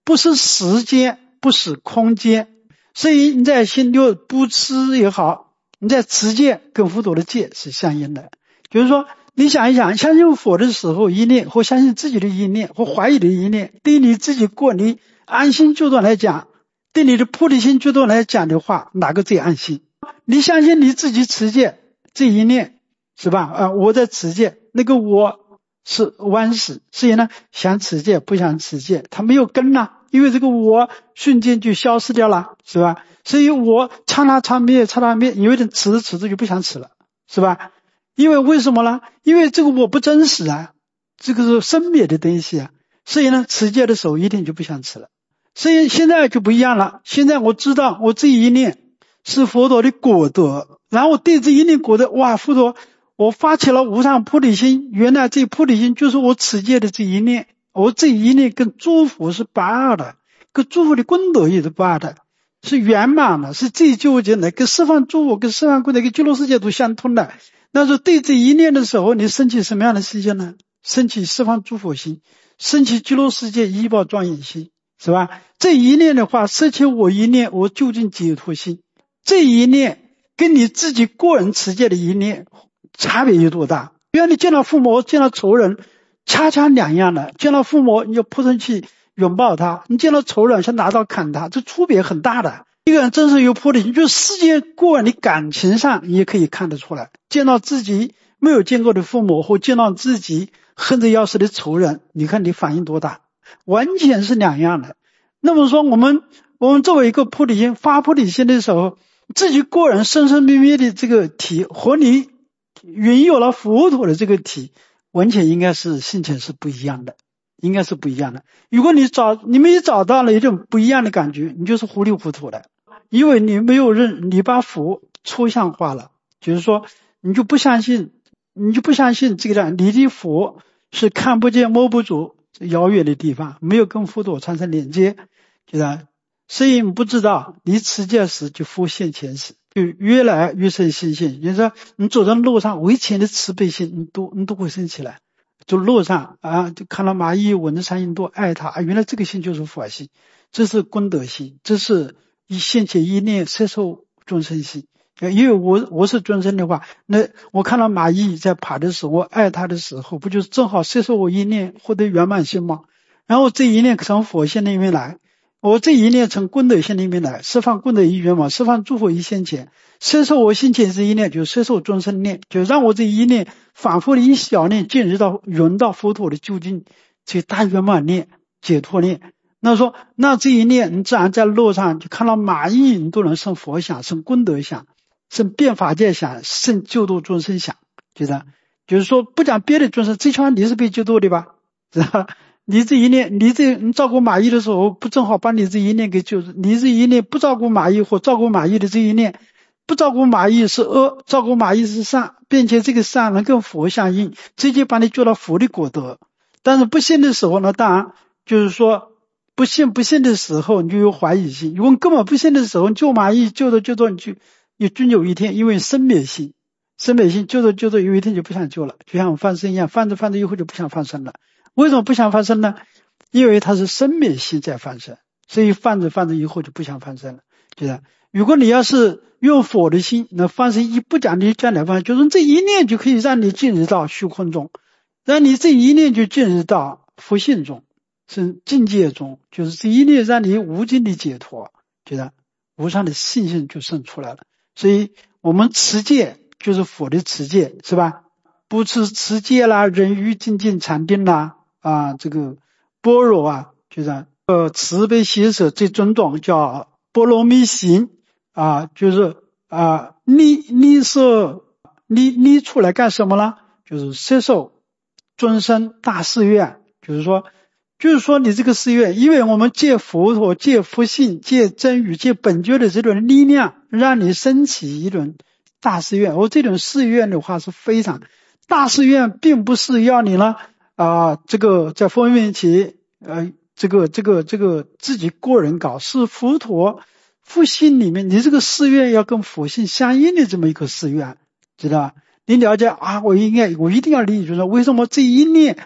不是时间，不是空间。所以你在心就不持也好，你在持戒跟佛陀的戒是相应的。就是说你想一想，相信佛的时候一念，或相信自己的一念，或怀疑的一念，对你自己过你安心救度来讲，对你的菩提心救度来讲的话，哪个最安心？你相信你自己持戒这一念是吧？我在持戒，那个我是顽死，所以呢想持戒不想持戒，他没有根啊，因为这个我瞬间就消失掉了，是吧？所以我刹那灭，有点持着就不想持了，是吧？因为为什么呢？因为这个我不真实啊，这个是生灭的东西啊，所以呢持戒的时候一定就不想持了。所以现在就不一样了，现在我知道我这一念是佛陀的果德，然后对这一念果德，哇，佛陀我发起了无上菩提心，原来这菩提心就是我持戒的这一念，我这一念跟诸佛是不二的，跟诸佛的功德也是不二的，是圆满的，是最究竟的，跟十方诸佛跟十方功德跟极乐世界都相通的。那说对这一念的时候，你升起什么样的心性呢？升起十方诸佛心，升起极乐世界依报庄严心，是吧？这一念的话，摄起我一念，我究竟解脱心，这一念跟你自己个人持戒的一念差别有多大？比如你见到父母，见到仇人，恰恰两样的。见到父母你就扑上去拥抱他，你见到仇人想拿刀砍他，这区别很大的。一个人真是有菩提心，就是世界个人的感情上你也可以看得出来。见到自己没有见过的父母，或见到自己恨得要死的仇人，你看你反应多大，完全是两样的。那么说我们作为一个菩提心发菩提心的时候，自己个人生生灭灭的这个体和你云有了佛陀的这个体，完全应该是性情是不一样的，应该是不一样的。如果你没找到了一种不一样的感觉，你就是糊里糊涂的，因为你没有你把佛抽象化了，就是说你就不相信这个你的佛是看不见摸不着遥远的地方，没有跟佛陀产生连接，就是所以你不知道你持戒时就佛现前时，就越来越生信心。就是说你走在路上，为前的慈悲心你都会升起来。就路上啊，就看到蚂蚁蚊子苍蝇多爱它，原来这个心就是佛心，这是功德心，这是一现前一念摄受众生心。因为我是众生的话，那我看到蚂蚁在爬的时候，我爱它的时候，不就是正好摄受我一念获得圆满心吗？然后这一念从佛心里面来，我这一念从功德心里面来，释放功德一圆满，释放诸佛一现前，摄受我现前这一念，就摄受众生念，就让我这一念反复的一小念进入到融到佛陀的究竟这大圆满念解脱念。那说那这一念你自然在路上就看到蚂蚁，你都能生佛想，生功德想，生变法界想，生救度众生想，就是说不讲别的众生，最起码你是被救度的吧，知道吧？你这一念，你照顾蚂蚁的时候，不正好把你这一念给救？你这一念不照顾蚂蚁或照顾蚂蚁的这一念，不照顾蚂蚁是恶，照顾蚂蚁是善，并且这个善能跟佛相应，直接把你救到佛的果德。但是不信的时候呢，当然就是说不信的时候你就有怀疑心。如果根本不信的时候，救蚂蚁救着你终有一天因为生灭心救着有一天就不想救了，就像放生一样，放着以后就不想放生了。为什么不想放生呢？因为它是生灭心在放生，所以放着以后就不想放生了。就是如果你要是用佛的心，那放生不讲你讲两放，就是这一念就可以让你进入到虚空中，让你这一念就进入到佛性中，是境界中，就是这一念让你无尽的解脱，就是无上的信心就生出来了。所以我们持戒就是佛的持戒，是吧？不持戒啦，人欲精进禅定啦，这个般若啊，就是慈悲喜舍这种种叫波罗蜜行就是你出来干什么呢？就是摄受众生大誓愿，就是说你这个誓愿，因为我们借佛陀借佛性借真语借本觉的这种力量，让你升起一种大誓愿。这种誓愿的话是非常大誓愿，并不是要你呢这个在佛面前这个自己个人搞，是佛陀佛性里面你这个誓愿要跟佛性相应的这么一个誓愿，知道吧？你了解我一定要理解，就是为什么这一念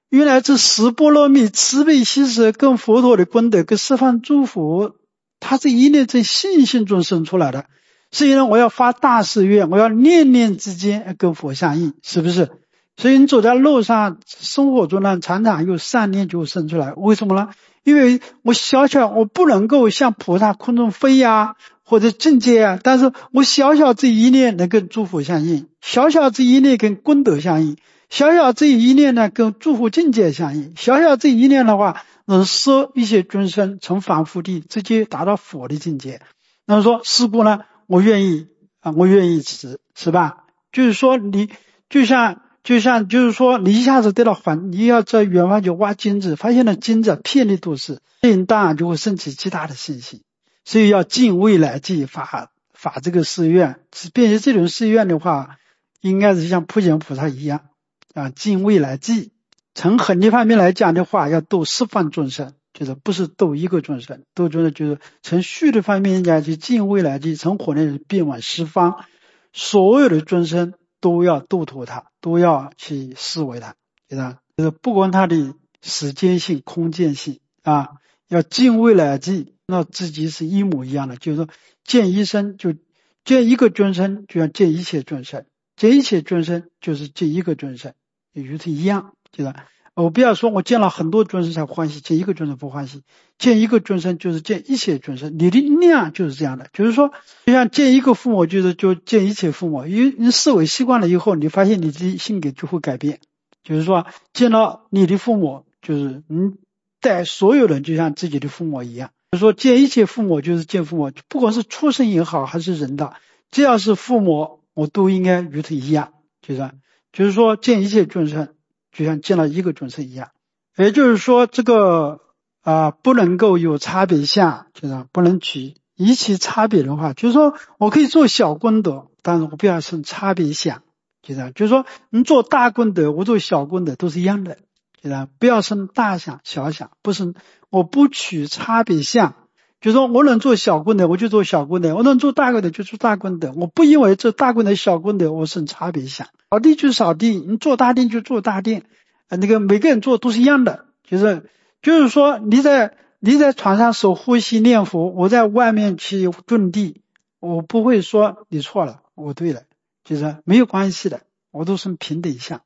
原来这十波罗蜜慈悲喜舍跟佛陀的功德跟十方诸佛，他是一念在信心中生出来的。所以呢，我要发大誓愿，我要念念之间跟佛相应，是不是？所以你走在路上生活中呢，常常有善念就生出来。为什么呢？因为我小小我不能够像菩萨空中飞呀，或者境界啊，但是我小小这一念能跟诸佛相应，小小这一念跟功德相应，小小这一念呢跟诸佛境界相应，小小这一念的话能摄一切众生从凡夫地直接达到佛的境界。那么说师父呢，我愿意是吧？就是说你就像就是说你一下子得到你要在远方去挖金子，发现了金子遍地都是，当然就会升起极大的信心。所以要尽未来际发这个誓愿，并且这种誓愿的话应该是像普贤菩萨一样啊，尽未来际。从很多方面来讲的话，要度十方众生，就是不是度一个众生，度众生就是从序的方面讲，就尽未来际，从火内遍往十方，所有的众生都要度脱他，都要去思维他，就是不管他的时间性空间性啊，要尽未来际，那自己是一模一样的。就是说见一生就见一个众生，就要见一切众生，见一切众生就是见一个众生，也就是一样。就是我不要说我见了很多众生才欢喜，见一个众生不欢喜，见一个众生就是见一切众生，你的量就是这样的。就是说就像见一个父母，就见一切父母，因为你思维习惯了以后，你发现你的性格就会改变。就是说见到你的父母，就是待所有人就像自己的父母一样。就是说见一切父母就是见父母，不管是畜生也好还是人的，只要是父母我都应该与他一样。就是说见一切众生就像见了一个众生一样。也就是说这个不能够有差别相，就是不能取一切差别的话，就是说我可以做小功德，但是我不要生差别相。就是说你做大功德我做小功德都是一样的，不要生大想小想，我不取差别相。就是说我能做小功德我就做小功德，我能做大功德就做大功德，我不因为这大功德小功德我生差别相。扫地就扫地，你做大殿就做大殿，那个每个人做都是一样的。就是说你在床上手呼吸念佛，我在外面去种地，我不会说你错了我对了，就是没有关系的，我都是平等相。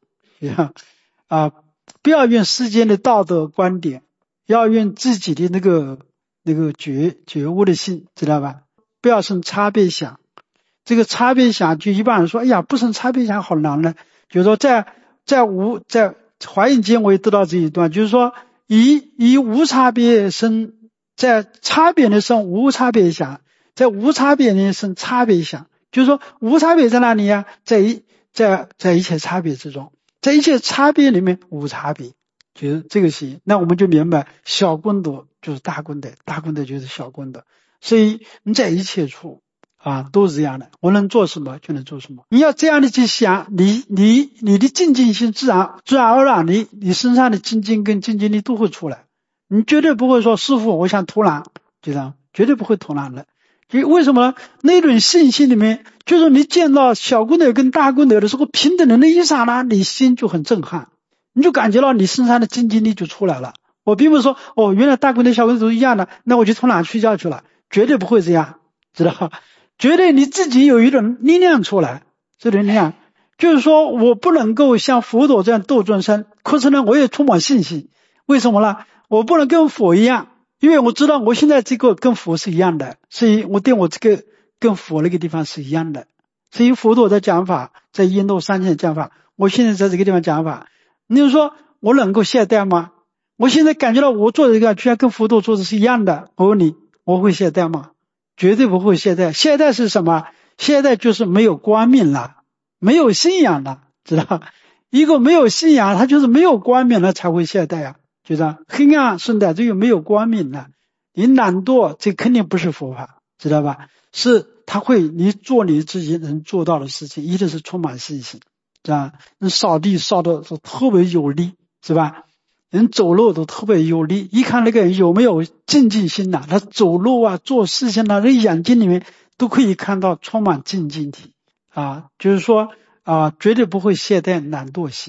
不要用世间的道德观点，要用自己的那个觉悟的心，知道吧？不要生差别想。这个差别想就一般人说，哎呀，不生差别想好难呢。就是说在华严经我也得到这一段，就是说以无差别生，在差别的生无差别想，在无差别的生差别想。就是说无差别在哪里呀？在一切差别之中，在一切差别里面无差别，就是这个行。那我们就明白小功德就是大功德，大功德就是小功德。所以你在一切处都是这样的，我能做什么就能做什么。你要这样的去想，你的精进心自然而然你身上的精进跟精进力都会出来。你绝对不会说师父我想偷懒，就这样，绝对不会偷懒的。为什么呢？那种信心里面，就是你见到小功德跟大功德的时候平等的那一刹那，你心就很震撼，你就感觉到你身上的精进力就出来了。我并不是说原来大功德小功德都一样的，那我就偷懒睡觉去了，绝对不会这样，知道？绝对你自己有一种力量出来，这种力量就是说我不能够像佛陀这样度众生，可是呢我也充满信心。为什么呢？我不能跟佛一样，因为我知道我现在这个跟佛是一样的，所以我对我这个跟佛那个地方是一样的。所以佛陀的讲法，在印度三千讲法，我现在在这个地方讲法，你就说我能够懈怠吗？我现在感觉到我做这个居然跟佛陀做的是一样的，我问你，我会懈怠吗？绝对不会懈怠。懈怠是什么？懈怠就是没有光明了，没有信仰了，知道？一个没有信仰，他就是没有光明了才会懈怠啊，就是黑暗顺带只有没有光明了，你懒惰，这肯定不是佛法，知道吧？是他会你做你自己能做到的事情，一定是充满信心，是吧？你扫地扫的特别有力，是吧？人走路都特别有力，一看那个人有没有精进心呐，他走路做事情那眼睛里面都可以看到充满精进体就是说绝对不会懈怠懒惰心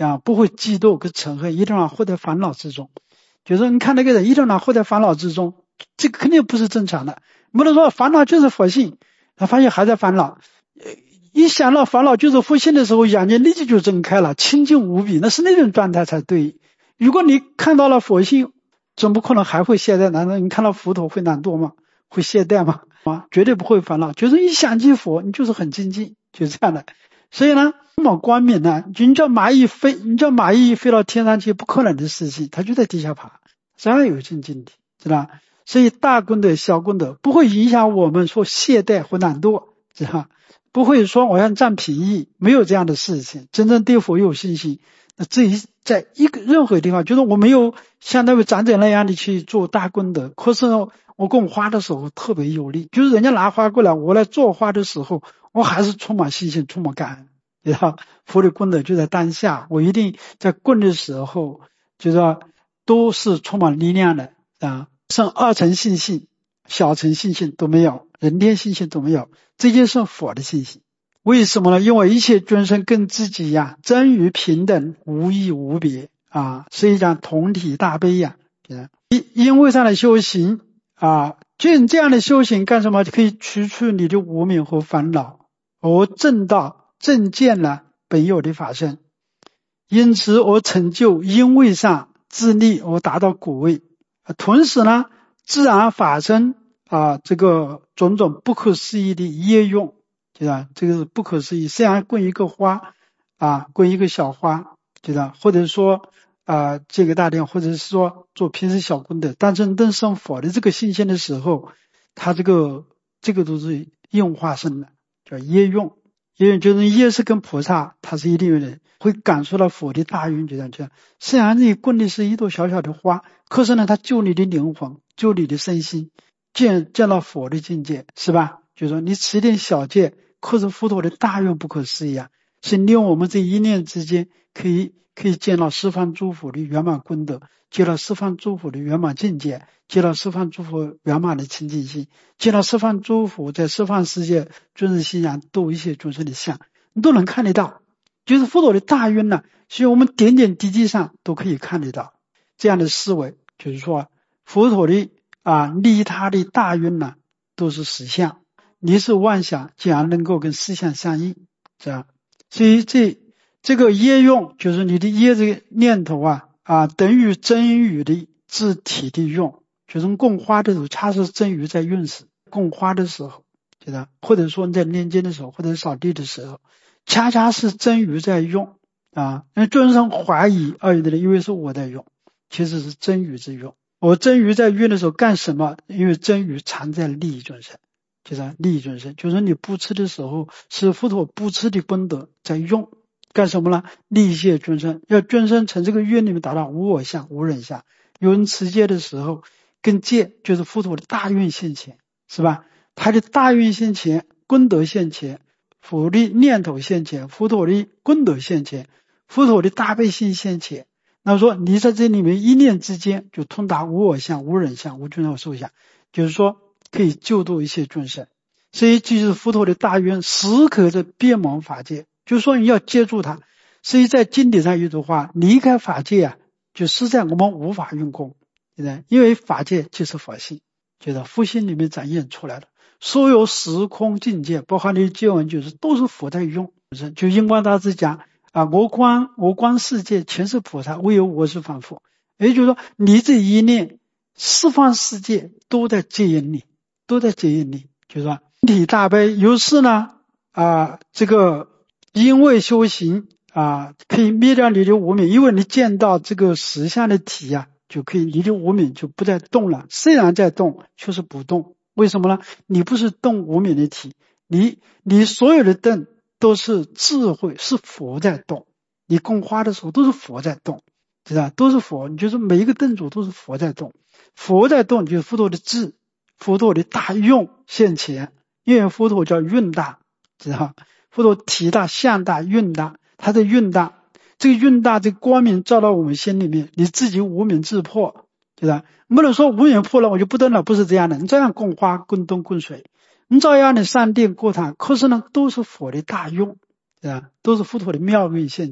不会嫉妒跟嗔恨，一定要活在烦恼之中。就是你看那个人一定要活在烦恼之中，这个肯定不是正常的。不能说烦恼就是佛性，他发现还在烦恼，一想到烦恼就是佛性的时候，眼睛立即就睁开了，清净无比，那是那种状态才对。如果你看到了佛性，怎么可能还会懈怠？难道你看到佛陀会懒惰吗？会懈怠吗？绝对不会烦恼，就是一想起佛，你就是很精进，就是这样的。所以呢，这么光明呢，你叫蚂蚁飞到天上去，不可能的事情，它就在地下爬，这样有精进的，知道吧？所以大功德小功德不会影响我们说懈怠或懒惰，知道吧？不会说我要占便宜，没有这样的事情。真正对佛有信心，那至于在任何地方，就是我没有像那位长者那样的去做大功德，可是呢，我供花的时候特别有力，就是人家拿花过来，我来做花的时候，我还是充满信心，充满感恩。你知道，佛的功德就在当下，我一定在供的时候，就是说都是充满力量的啊。像二乘信心、小乘信心都没有，人天信心都没有，这就是佛的信心。为什么呢？因为一切众生跟自己一样，真于平等，无异无别啊，是一讲同体大悲呀。因为上的修行啊，就这样的修行干什么？可以除去你的无明和烦恼，而证道正见了本有的法身，因此而成就因位上自立而达到果位。同时呢，自然法身这个种种不可思议的业用，对吧？这个是不可思议。虽然供一个花供一个小花，对吧？或者说这个大殿，或者是说做平时小功德，但是登上佛的这个信心的时候，它这个都是应化身的，叫业用。业用就是业是跟菩萨，它是一定有的，会感受到佛的大运，就这样。虽然你供的是一朵小小的花，可是呢，它救你的灵魂，救你的身心，见到佛的境界，是吧？就是说你持点小戒，可是佛陀的大运不可思议啊，是利用我们这一念之间，可以见到十方诸佛的圆满功德，见到十方诸佛的圆满境界，见到十方诸佛圆满的清净心，见到十方诸佛在十方世界尊日信仰度一切众生的相，你都能看得到。就是佛陀的大运呢，所以我们点点滴滴上都可以看得到。这样的思维就是说，佛陀的利他的大运呢，都是实相，你是妄想，竟然能够跟实相相应，这样。所以这个业用就是你的业这个念头等于真语的自体的用，就是供花的时候，恰是真语在运时，供花的时候，对吧？或者说你在念经的时候，或者扫地的时候，恰恰是真语在用那众生怀疑的人以为是我在用，其实是真语在用。我真语在用的时候干什么？因为真语常在利益众生，就是利益众生，就是你布施的时候，是佛陀布施的功德在用。干什么呢？利益一切众生，要众生从这个愿里面达到无我相、无人相。有人持戒的时候，跟戒就是佛陀的大愿现前，是吧？他的大愿现前，功德现前，佛的念头现前，佛陀的功德现前，佛陀的大悲心现前。那么说，你在这里面一念之间就通达无我相、无人相、无众生寿相，就是说可以救度一切众生。所以就是佛陀的大愿，时刻在遍满法界。就是说你要接住它，所以在经典上有句话，离开法界就实在我们无法用功，对不对？因为法界就是佛性，就是佛性里面展现出来的所有时空境界，包含你的经文，就是都是佛在用。就印光大师讲我观世界全是菩萨，唯有我是凡夫。也就是说，你这一念十方世界都在接引你，就是说体大悲。于是呢这个因为修行可以灭掉你的无明，因为你见到这个实相的体就可以，你的无明就不再动了。虽然在动，却是不动。为什么呢？你不是动无明的体，你所有的动都是智慧，是佛在动。你供花的时候都是佛在动，知道吧？都是佛，你就是每一个动作都是佛在动。佛在动就是佛陀的智，佛陀的大用现前，因为佛陀叫运大，知道吧？佛陀体大、相大、运大，他的运大，这个运大，这个光明照到我们心里面，你自己无明自破，对吧？不能说无明破了我就不动了，不是这样的。你照样供花、供灯、供水，你照样的上殿过堂，可是呢，都是佛的大用，对吧？都是佛陀的妙运现前。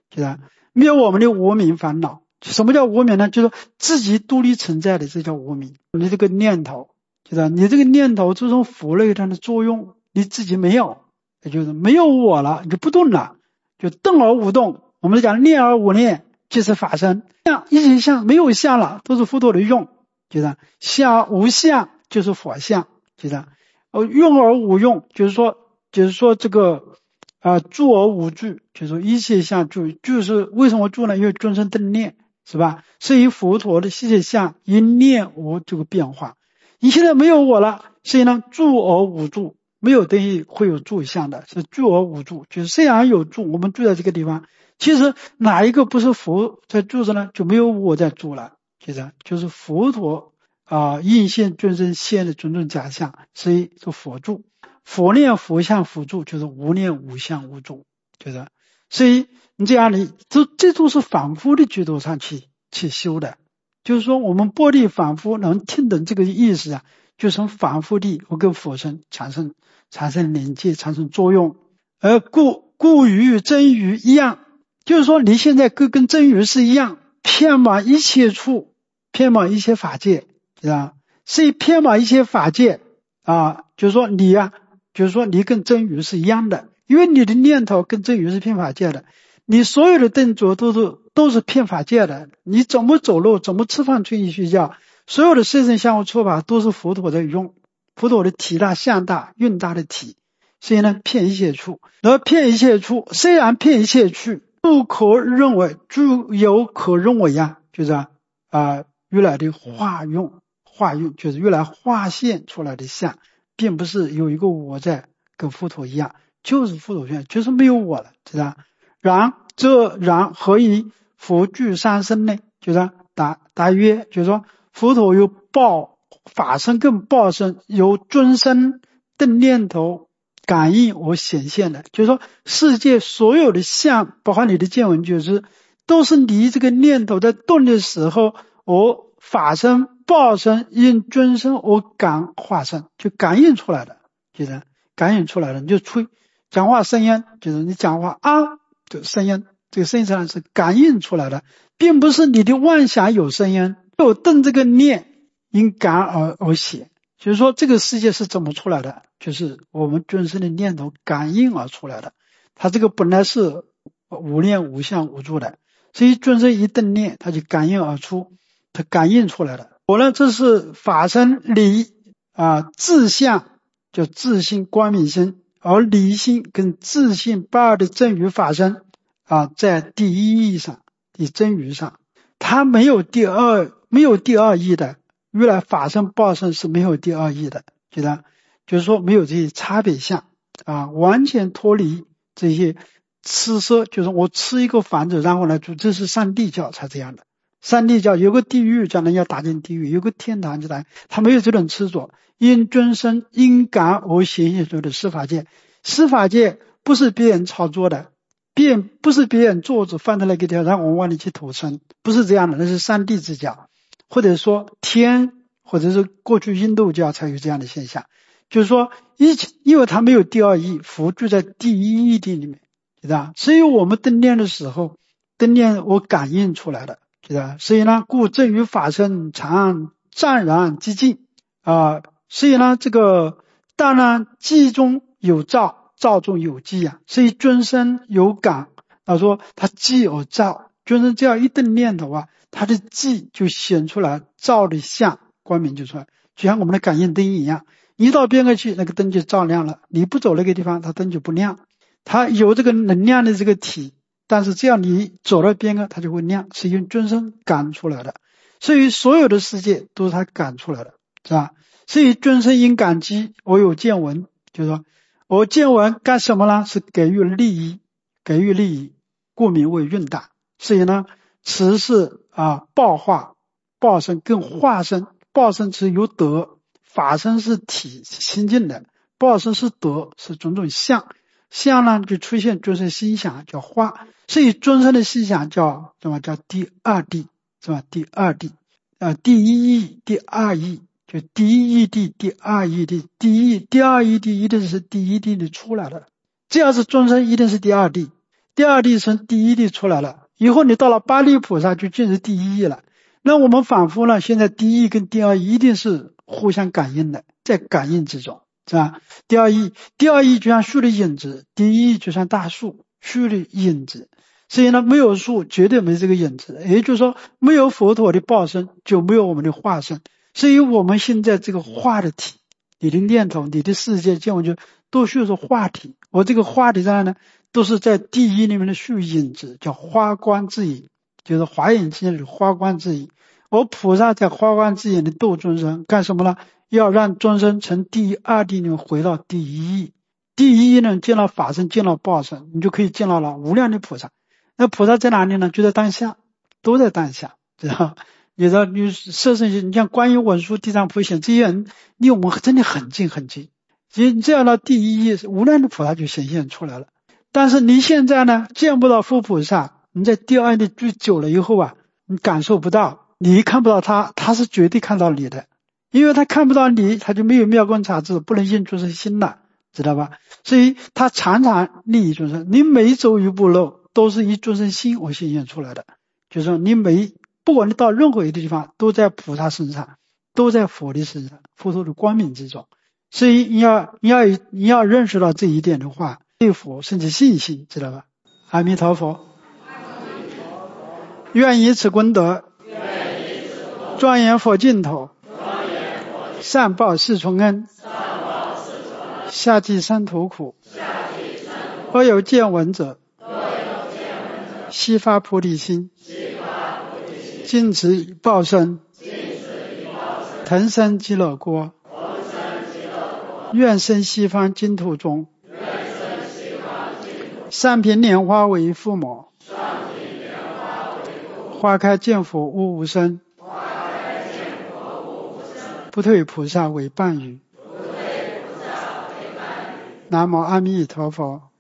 觉得灭我们的无明烦恼。什么叫无明呢？就是自己独立存在的，这叫无明。你这个念头，觉得你这个念头这种福类它的作用你自己没有，也就是没有我了，你就不动了，就动而无动。我们讲念而无念即是法身，相一切相没有相了，都是佛陀的用，觉得相无相就是佛相，觉得用而无用，就是说这个住而无住，就是说一切相住，就是为什么住呢？因为众生顿念，是吧？是以佛陀的一切相因念而这个变化。你现在没有我了，所以呢住而无住，没有东西会有住相的，是住而无住，就是虽然有住，我们住在这个地方，其实哪一个不是佛在住着呢？就没有我在住了，就是佛陀应现众生现的种种假象，所以说佛住。佛念佛相佛住，就是无念无相无住，就是所以你这样的这都是反复的觉度上去修的，就是说我们波地反复能听懂这个意思啊，就从反复地会跟佛身产生连接，产生作用。而故与真语一样，就是说你现在跟真语是一样，遍满一切处，遍满一切法界，是吧？所以遍满一切法界就是说你跟真语是一样的，因为你的念头跟真语是遍法界的，你所有的动作都是遍法界的，你怎么走路，怎么吃饭睡觉，所有的色身相互错法都是佛陀在用，佛陀的体大相大运大的体，所以呢遍一切处，然后遍一切处，虽然遍一切处，不可认为诸有可认为就是原来的化用就是原来化现出来的相，并不是有一个我在跟佛陀一样，就是佛陀现就是没有我了，知道？然何以佛具三身呢？就是答曰，就是说佛陀有法身跟报身，有尊身的念头感应而显现的，就是说世界所有的相，包括你的见闻觉知，都是你这个念头在动的时候，而法身报身因尊身而化身，就感应出来的，就是感应出来的，你就讲话声音，就是你讲话这个声音，这个声音上是感应出来的，并不是你的妄想有声音，有动这个念因感而显。就是说这个世界是怎么出来的？就是我们尊身的念头感应而出来的，它这个本来是无念无相无住的，所以尊身一动念，它就感应而出，它感应出来的。我呢，这是法身理自相，就自性光明心，而理性跟自性不二的真语法身在第一义上，第真语上，它没有第二义的。原来法身报身是没有第二义的，就是说没有这些差别相完全脱离这些吃色，就是我吃一个房子然后来住，这是上帝教才这样的。上帝教有个地狱叫人要打进地狱，有个天堂就他没有这种执着，因尊身因感而显现出的司法界。司法界不是别人操作的，不是别人桌子放在那个地方让我往里去投生，不是这样的，那是上帝之教，或者说天，或者是过去印度教才有这样的现象。就是说因为它没有第二义，佛住在第一义地里面，知道？所以我们登念的时候，登念我感应出来的，知道？所以呢，故正于法身常湛然寂静所以呢，这个当然寂中有照，照中有寂所以尊身有感，他说他寂而照，尊身只要一动念头他的寂就显出来，照的相光明就出来，就像我们的感应灯一样，一到边个去，那个灯就照亮了，你不走那个地方，它灯就不亮。它有这个能量的这个体，但是只要你走到边个，它就会亮，是用尊身感出来的。所以所有的世界都是他感出来的，是吧？所以尊身因感激，我有见闻，就是说我见闻干什么呢？是给予利益，故名为运大。所以呢，此是报身跟化身，报身是有德，法身是体清净的，报身是德，是种种相呢就出现尊身心想叫化，所以尊身的心想叫什么？叫第二谛，是吧？第二谛第一义第二义，就第一义谛第二义谛，第二义谛一定是第一谛的出来的，这要是尊身一定是第二谛， 第二地生第一地出来了，以后你到了八地菩萨就进入第一义了。那我们反复呢，现在第一义跟第二义一定是互相感应的，在感应之中，是吧？第二义就像树的影子，第一义就像大树，树的影子。所以呢，没有树绝对没这个影子，也就是说没有佛陀的报身就没有我们的化身。所以我们现在这个化的体，你的念头，你的世界见闻就都需要是化体。我这个化体上呢，都是在第一里面的树影子，叫花光之影，就是华严经里的花光之影。我菩萨在花光之影里度众生，干什么呢？要让众生从第二地里面回到第一义。第一义呢，见到法身，见到报身，你就可以见到了无量的菩萨。那菩萨在哪里呢？就在当下，都在当下，知道？你知道，你摄身心，你像观音、文殊、地藏、普贤这些人，离我们真的很近很近。其实这样的第一义，无量的菩萨就显现出来了。但是你现在呢，见不到佛菩萨，你在第二地住久了以后啊，你感受不到，你看不到他，他是绝对看到你的，因为他看不到你，他就没有妙观察智，不能应众生心了，知道吧？所以他常常利益众生，你每走一步路都是以众生心而显现出来的，就是说你不管你到任何一个地方，都在菩萨身上，都在佛的身上，佛陀的光明之中。所以你要认识到这一点的话，对佛甚至信心，知道吧？阿弥陀佛。愿以此功德，庄严佛净土，善报四重恩，下济三途苦。若有见闻者，悉发菩提心，尽此以报身，腾生极乐国。愿生西方净土中，上品莲花为父母，花开见佛悟无生，不退菩萨为伴侣。南无阿弥陀佛。